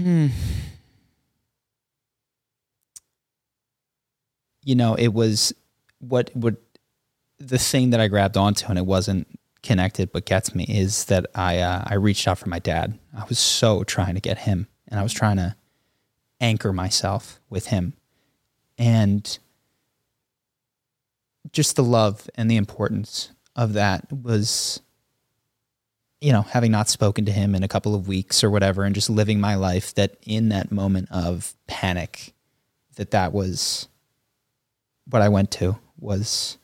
C: It was what the thing that I grabbed onto, and it wasn't connected, but gets me, is that I reached out for my dad. I was so trying to get him, and I was trying to anchor myself with him. And just the love and the importance of that was, having not spoken to him in a couple of weeks or whatever, and just living my life, that in that moment of panic, that was what I went to was,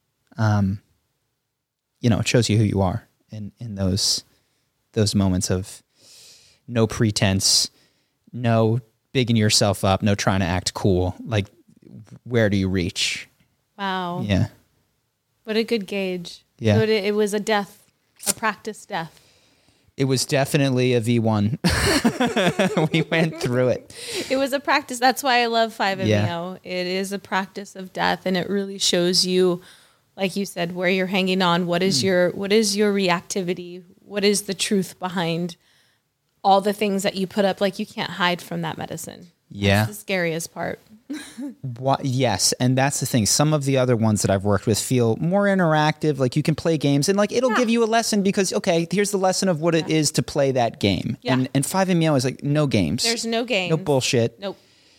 C: it shows you who you are in those moments of no pretense, no bigging yourself up, no trying to act cool. Like, where do you reach?
B: Wow.
C: Yeah.
B: What a good gauge.
C: Yeah.
B: So it was a practice death.
C: It was definitely a V1. We went through it.
B: It was a practice. That's why I love 5-MeO.
C: Yeah.
B: It is a practice of death, and it really shows you, like you said, where you're hanging on. What is your reactivity? What is the truth behind all the things that you put up? Like, you can't hide from that medicine.
C: Yeah.
B: That's the scariest part.
C: Yes, and that's the thing. Some of the other ones that I've worked with feel more interactive. Like, you can play games, and like it'll give you a lesson because, okay, here's the lesson of what it is to play that game.
B: Yeah.
C: And 5-MeO is like no games.
B: There's no games.
C: No bullshit.
B: Nope.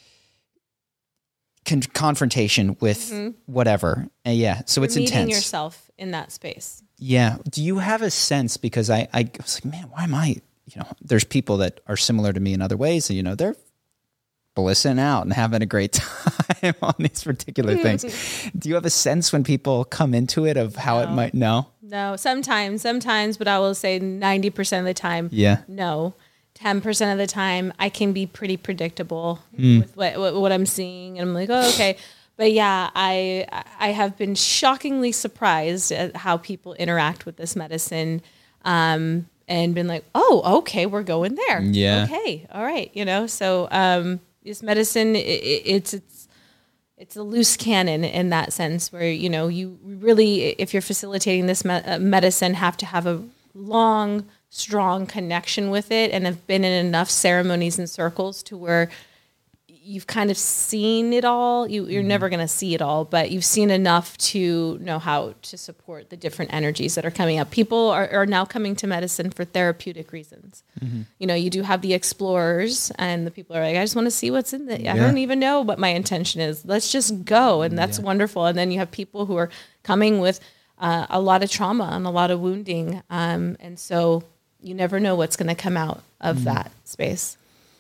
C: Confrontation with whatever. And yeah, so
B: You're
C: it's
B: meeting
C: intense.
B: yourself in that space.
C: Yeah. Do you have a sense, because I was like, man, why am I, there's people that are similar to me in other ways, and they're blissing out and having a great time on these particular things. Do you have a sense when people come into it of how it might? No.
B: Sometimes, but I will say 90% of the time, no. 10% of the time, I can be pretty predictable with what I'm seeing, and I'm like, oh, okay. But yeah, I have been shockingly surprised at how people interact with this medicine, and been like, oh, okay, we're going there.
C: Yeah.
B: Okay, all right, So this medicine, it's a loose cannon in that sense, where you really, if you're facilitating this medicine, have to have a long, strong connection with it, and have been in enough ceremonies and circles to where you've kind of seen it all. You're never going to see it all, but you've seen enough to know how to support the different energies that are coming up. People are now coming to medicine for therapeutic reasons. You do have the explorers, and the people are like, I just want to see what's in it. I don't even know what my intention is. Let's just go. And that's wonderful. And then you have people who are coming with a lot of trauma and a lot of wounding. And so you never know what's going to come out of that space.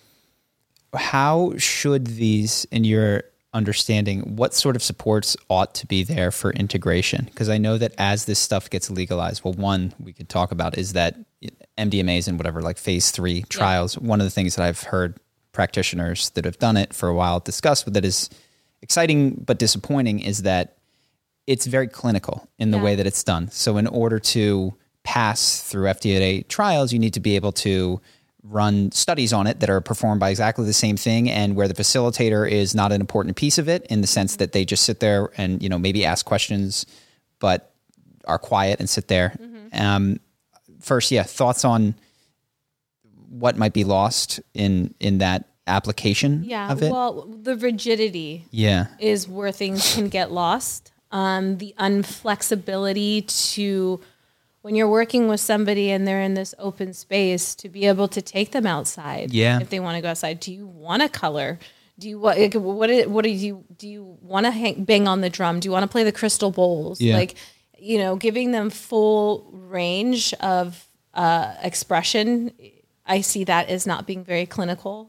C: How should these, in your understanding, what sort of supports ought to be there for integration? Because I know that as this stuff gets legalized, well, one we could talk about is that MDMAs and whatever, like phase 3 trials. One of the things that I've heard practitioners that have done it for a while discuss that is exciting but disappointing is that it's very clinical in the way that it's done. So in order to pass through FDA trials, you need to be able to run studies on it that are performed by exactly the same thing, and where the facilitator is not an important piece of it, in the sense that they just sit there and maybe ask questions but are quiet and sit there. First, thoughts on what might be lost in that application of it?
B: Well, the rigidity is where things can get lost. The unflexibility to, when you're working with somebody and they're in this open space, to be able to take them outside. If they want to go outside, do you want to color? Do you what do you want to bang on the drum? Do you want to play the crystal bowls? Giving them full range of expression. I see that as not being very clinical.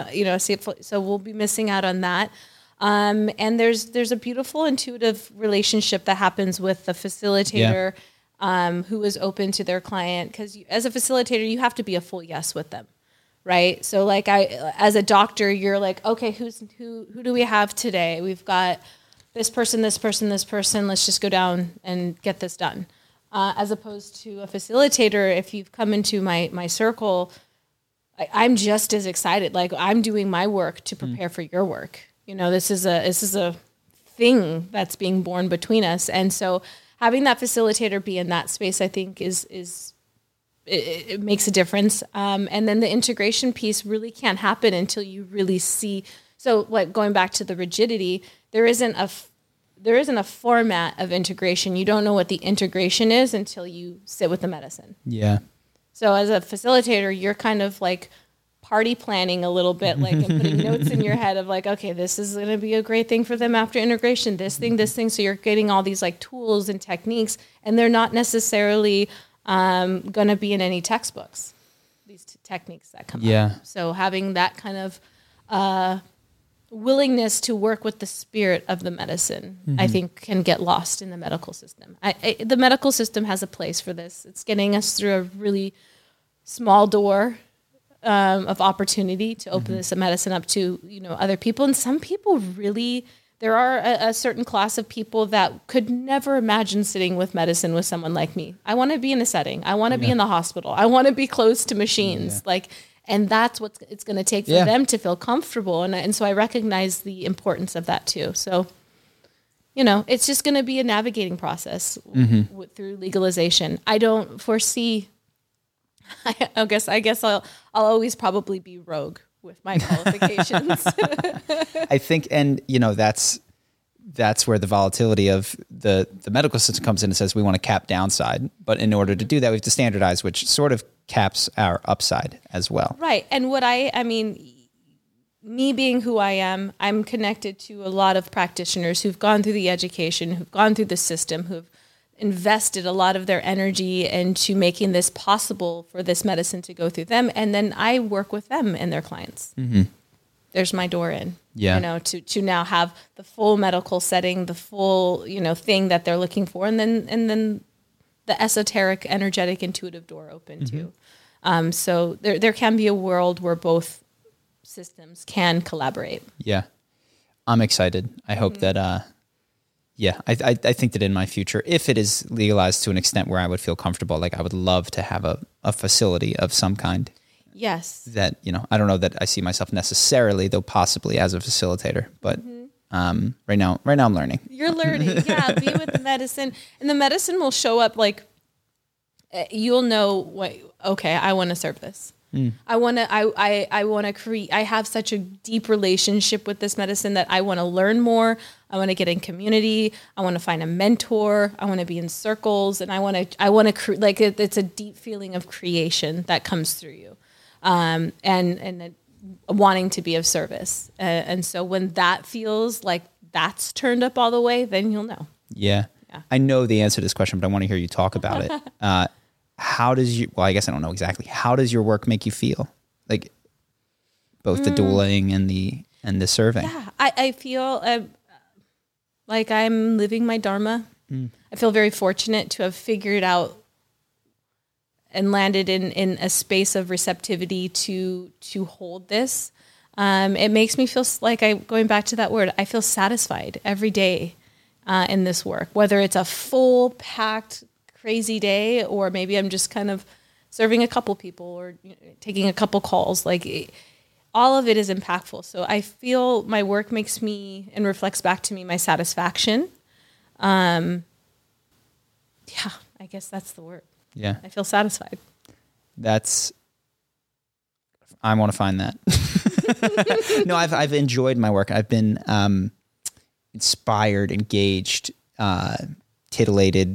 B: So we'll be missing out on that. And there's a beautiful intuitive relationship that happens with the facilitator. Who is open to their client, because as a facilitator, you have to be a full yes with them, right? So like as a doctor, you're like, okay, who do we have today? We've got this person, this person, this person. Let's just go down and get this done. As opposed to a facilitator, if you've come into my circle, I'm just as excited. Like, I'm doing my work to prepare for your work. This is a thing that's being born between us, and so having that facilitator be in that space, I think, it makes a difference. And then the integration piece really can't happen until you really see. So, like, going back to the rigidity, there isn't a format of integration. You don't know what the integration is until you sit with the medicine.
C: Yeah.
B: So as a facilitator, you're kind of like party planning a little bit, like, and putting notes in your head of like, okay, this is going to be a great thing for them after integration, this thing. So you're getting all these like tools and techniques, and they're not necessarily going to be in any textbooks, these techniques that come up. So having that kind of willingness to work with the spirit of the medicine, I think, can get lost in the medical system. The medical system has a place for this. It's getting us through a really small door of opportunity to open this medicine up to, other people. And some people really, there are a certain class of people that could never imagine sitting with medicine with someone like me. I want to be in a setting. I want to be in the hospital. I want to be close to machines. And that's what it's going to take for them to feel comfortable. And so I recognize the importance of that too. So, it's just going to be a navigating process through legalization. I don't foresee, I guess I'll always probably be rogue with my qualifications.
C: I think, and that's where the volatility of the medical system comes in and says we want to cap downside, but in order to do that, we have to standardize, which sort of caps our upside as well.
B: Right. And what me being who I am, I'm connected to a lot of practitioners who've gone through the education, who've gone through the system, who've invested a lot of their energy into making this possible for this medicine to go through them. And then I work with them and their clients. There's my door in, to now have the full medical setting, the full, thing that they're looking for. And then the esoteric, energetic, intuitive door open too. So there can be a world where both systems can collaborate.
C: Yeah. I'm excited. I hope that, I think that in my future, if it is legalized to an extent where I would feel comfortable, like I would love to have a facility of some kind.
B: Yes.
C: That, I don't know that I see myself necessarily, though possibly as a facilitator, but right now I'm learning.
B: You're learning. Yeah. Be with the medicine, and the medicine will show up like, you'll know, okay, I want to serve this. I want to create, I have such a deep relationship with this medicine that I want to learn more. I want to get in community. I want to find a mentor. I want to be in circles, and I want to it's a deep feeling of creation that comes through you. And wanting to be of service. And so when that feels like that's turned up all the way, then you'll know.
C: Yeah. I know the answer to this question, but I want to hear you talk about it. I guess I don't know exactly. How does your work make you feel? Like both the dueling and the serving?
B: Yeah, I feel like I'm living my dharma. I feel very fortunate to have figured out and landed in a space of receptivity to hold this. It makes me feel like going back to that word, I feel satisfied every day in this work, whether it's a full packed crazy day, or maybe I'm just kind of serving a couple people or taking a couple calls. All of it is impactful. So I feel my work makes me and reflects back to me my satisfaction. I guess that's the word.
C: Yeah.
B: I feel satisfied.
C: I want to find that. No, I've enjoyed my work. I've been inspired, engaged, titillated,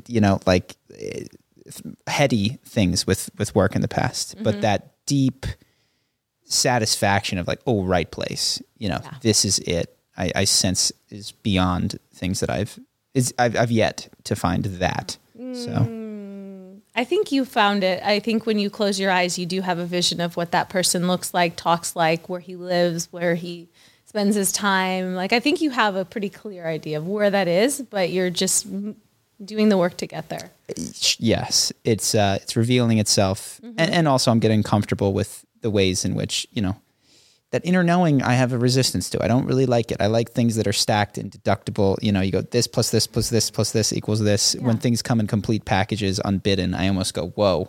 C: heady things with work in the past, but that deep satisfaction of right place, this is it. I sense is beyond things that I've yet to find that. So
B: I think you found it. I think when you close your eyes, you do have a vision of what that person looks like, talks like, where he lives, where he spends his time. I think you have a pretty clear idea of where that is, but you're just doing the work to get there.
C: Yes, it's revealing itself, and also I'm getting comfortable with the ways in which that inner knowing I have a resistance to. I don't really like it. I like things that are stacked and deductible. You go this plus this plus this plus this equals this. Yeah. When things come in complete packages unbidden, I almost go, whoa.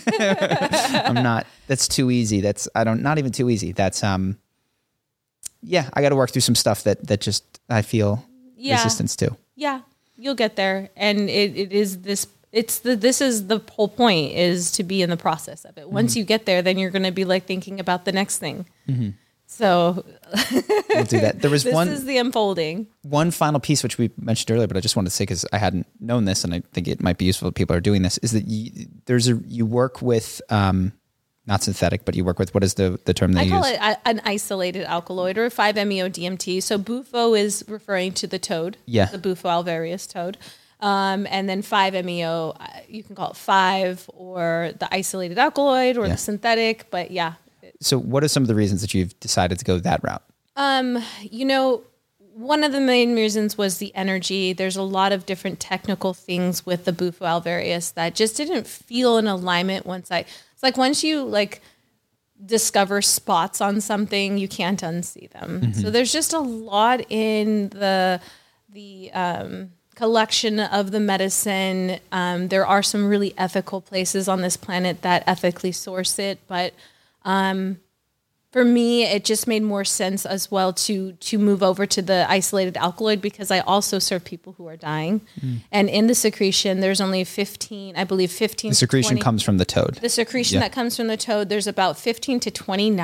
C: That's too easy. Not even too easy. That's, I got to work through some stuff that just, I feel resistance to.
B: Yeah, you'll get there. And it is this, this is the whole point, is to be in the process of it. Once you get there, then you're going to be thinking about the next thing. So
C: we'll do that. There was
B: this is the unfolding.
C: One final piece, which we mentioned earlier, but I just wanted to say, because I hadn't known this, and I think it might be useful if people are doing this, is that you work with, not synthetic, but you work with, what is the term they use?
B: I call it an isolated alkaloid, or 5-MeO-DMT. So bufo is referring to the toad, the Bufo alvarius toad. And then 5-MeO, you can call it 5, or the isolated alkaloid, or the synthetic, but yeah.
C: So what are some of the reasons that you've decided to go that route?
B: You know, one of the main reasons was the energy. There's a lot of different technical things with the Bufo alvarius that just didn't feel in alignment once it's like once you like discover spots on something, you can't unsee them. So there's just a lot in the collection of the medicine. There are some really ethical places on this planet that ethically source it, but for me, it just made more sense as well to move over to the isolated alkaloid because I also serve people who are dying. And in the secretion, there's only 15
C: The secretion comes from the toad.
B: The secretion that comes from the toad, there's about 15 to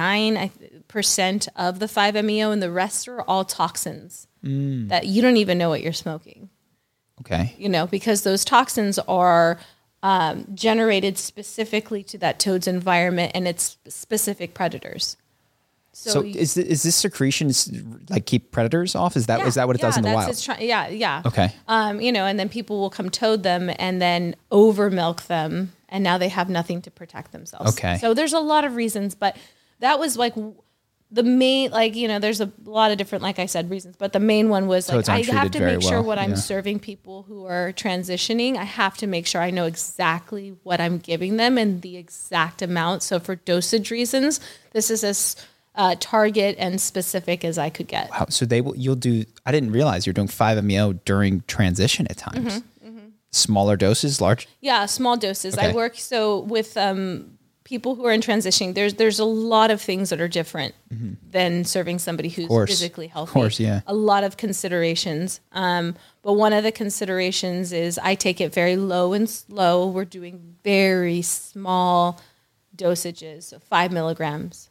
B: 29% of the 5-MeO, and the rest are all toxins that you don't even know what you're smoking.
C: Okay.
B: You know, because those toxins are generated specifically to that toad's environment and its specific predators.
C: So is this secretion like keep predators off? Is that what it does in the wild?
B: Yeah.
C: Okay.
B: You know, and then people will come toad them and then over milk them, and now they have nothing to protect themselves.
C: Okay.
B: So there's a lot of reasons, but that was like the main, like, you know, there's a lot of different, like I said, reasons, but the main one was like, I have to make sure what I'm serving people who are transitioning, I have to make sure I know exactly what I'm giving them and the exact amount. So for dosage reasons, this is as target and specific as I could get.
C: Wow. So you'll do, I didn't realize you're doing 5-MeO during transition at times. Smaller doses, large?
B: Yeah, small doses.
C: Okay.
B: I work with people who are in transitioning. There's a lot of things that are different than serving somebody who's physically healthy.
C: Of course, yeah.
B: A lot of considerations. But one of the considerations is I take it very low and slow. We're doing very small dosages, so 5 milligrams.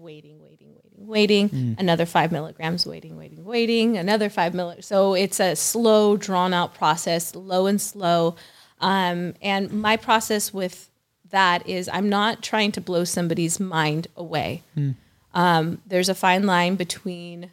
B: Waiting, another 5 milligrams, waiting, another 5 milligrams. So it's a slow, drawn out process, low and slow. And my process with that is I'm not trying to blow somebody's mind away. There's a fine line between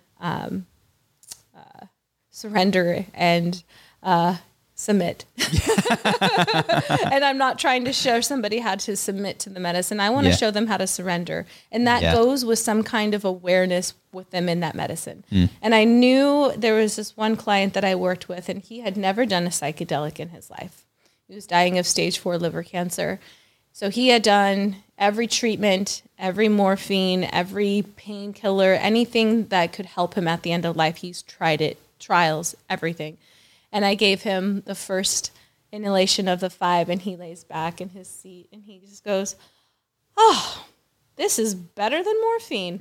B: surrender and submit. And I'm not trying to show somebody how to submit to the medicine. I want to show them how to surrender. And that goes with some kind of awareness with them in that medicine. And I knew there was this one client that I worked with, and he had never done a psychedelic in his life. He was dying of stage 4 liver cancer. So he had done every treatment, every morphine, every painkiller, anything that could help him at the end of life. He's tried it, trials, everything. And I gave him the first inhalation of the 5, and he lays back in his seat and he just goes, "Oh, this is better than morphine."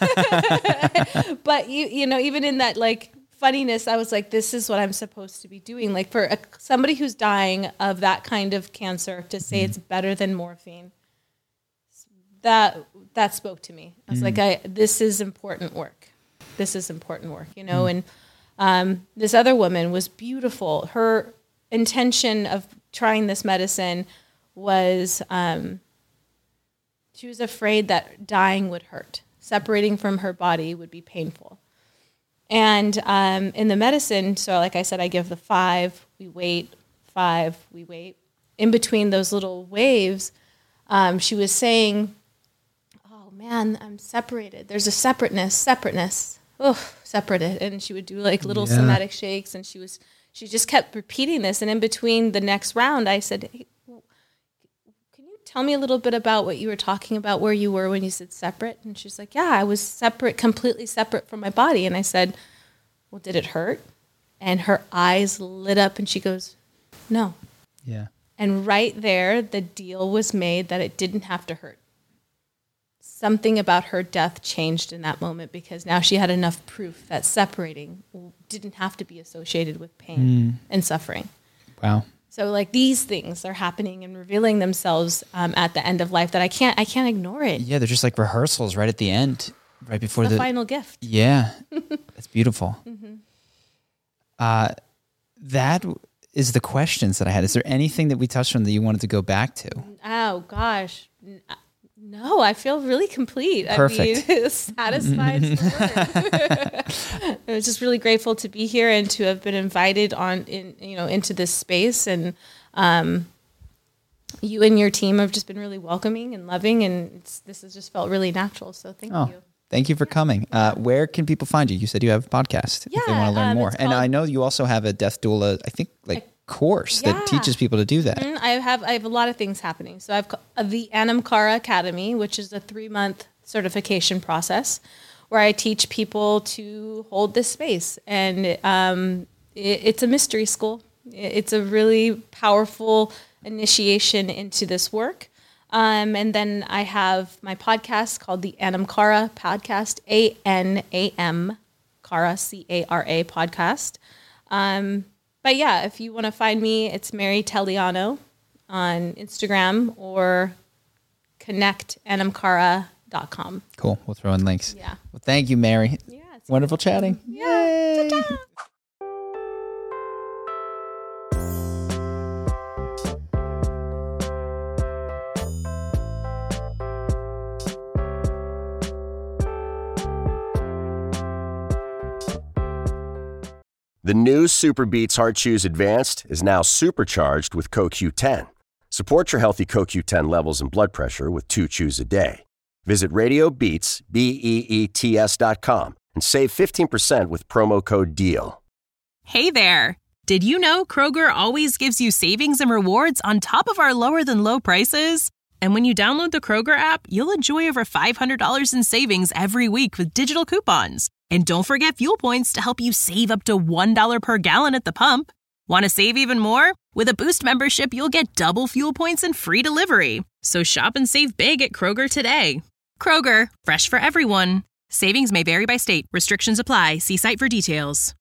B: But you know, even in that like funniness, I was like, this is what I'm supposed to be doing. Like for somebody who's dying of that kind of cancer to say it's better than morphine, that spoke to me. I was like, this is important work. This is important work, you know, and this other woman was beautiful. Her intention of trying this medicine was she was afraid that dying would hurt. Separating from her body would be painful. And in the medicine, so like I said, I give the 5, we wait, 5, we wait. In between those little waves, she was saying, "Oh man, I'm separated. There's a separateness. Oh, separated." And she would do like little somatic shakes, and she just kept repeating this. And in between the next round, I said, "Hey, can you tell me a little bit about what you were talking about, where you were when you said separate?" And she's like, "Yeah, I was separate, completely separate from my body." And I said, "Well, did it hurt?" And her eyes lit up, and she goes, "No."
C: Yeah.
B: And right there, the deal was made that it didn't have to hurt. Something about her death changed in that moment because now she had enough proof that separating didn't have to be associated with pain and suffering.
C: Wow.
B: So like these things are happening and revealing themselves at the end of life that I can't ignore it.
C: Yeah, they're just like rehearsals right at the end, right before
B: the final gift.
C: Yeah, it's beautiful. That is the questions that I had. Is there anything that we touched on that you wanted to go back to?
B: Oh gosh. No, I feel really complete.
C: Perfect.
B: I mean, satisfied. I was just really grateful to be here and to have been invited into this space. And you and your team have just been really welcoming and loving, and this has just felt really natural. So thank you.
C: Thank you for coming. Where can people find you? You said you have a podcast if they want to learn more. And I know you also have a death doula, I think, course that teaches people to do that.
B: I have a lot of things happening. So I've the Anam Cara Academy, which is a 3-month certification process where I teach people to hold this space. And it's a mystery school. It's a really powerful initiation into this work. And then I have my podcast called the Anam Cara Podcast, ANAM Cara, CARA podcast. But yeah, if you want to find me, it's Mary Telliano on Instagram or connectanamcara.com.
C: Cool. We'll throw in links.
B: Yeah.
C: Well, thank you, Mary.
B: Yeah. It's
C: Wonderful chatting.
B: Yeah.
C: Yay.
B: Ta-ta.
F: The new Super Beats Heart Chews Advanced is now supercharged with CoQ10. Support your healthy CoQ10 levels and blood pressure with 2 chews a day. Visit RadioBeats, BEETS.com and save 15% with promo code DEAL.
G: Hey there! Did you know Kroger always gives you savings and rewards on top of our lower-than-low prices? And when you download the Kroger app, you'll enjoy over $500 in savings every week with digital coupons. And don't forget fuel points to help you save up to $1 per gallon at the pump. Want to save even more? With a Boost membership, you'll get double fuel points and free delivery. So shop and save big at Kroger today. Kroger, fresh for everyone. Savings may vary by state. Restrictions apply. See site for details.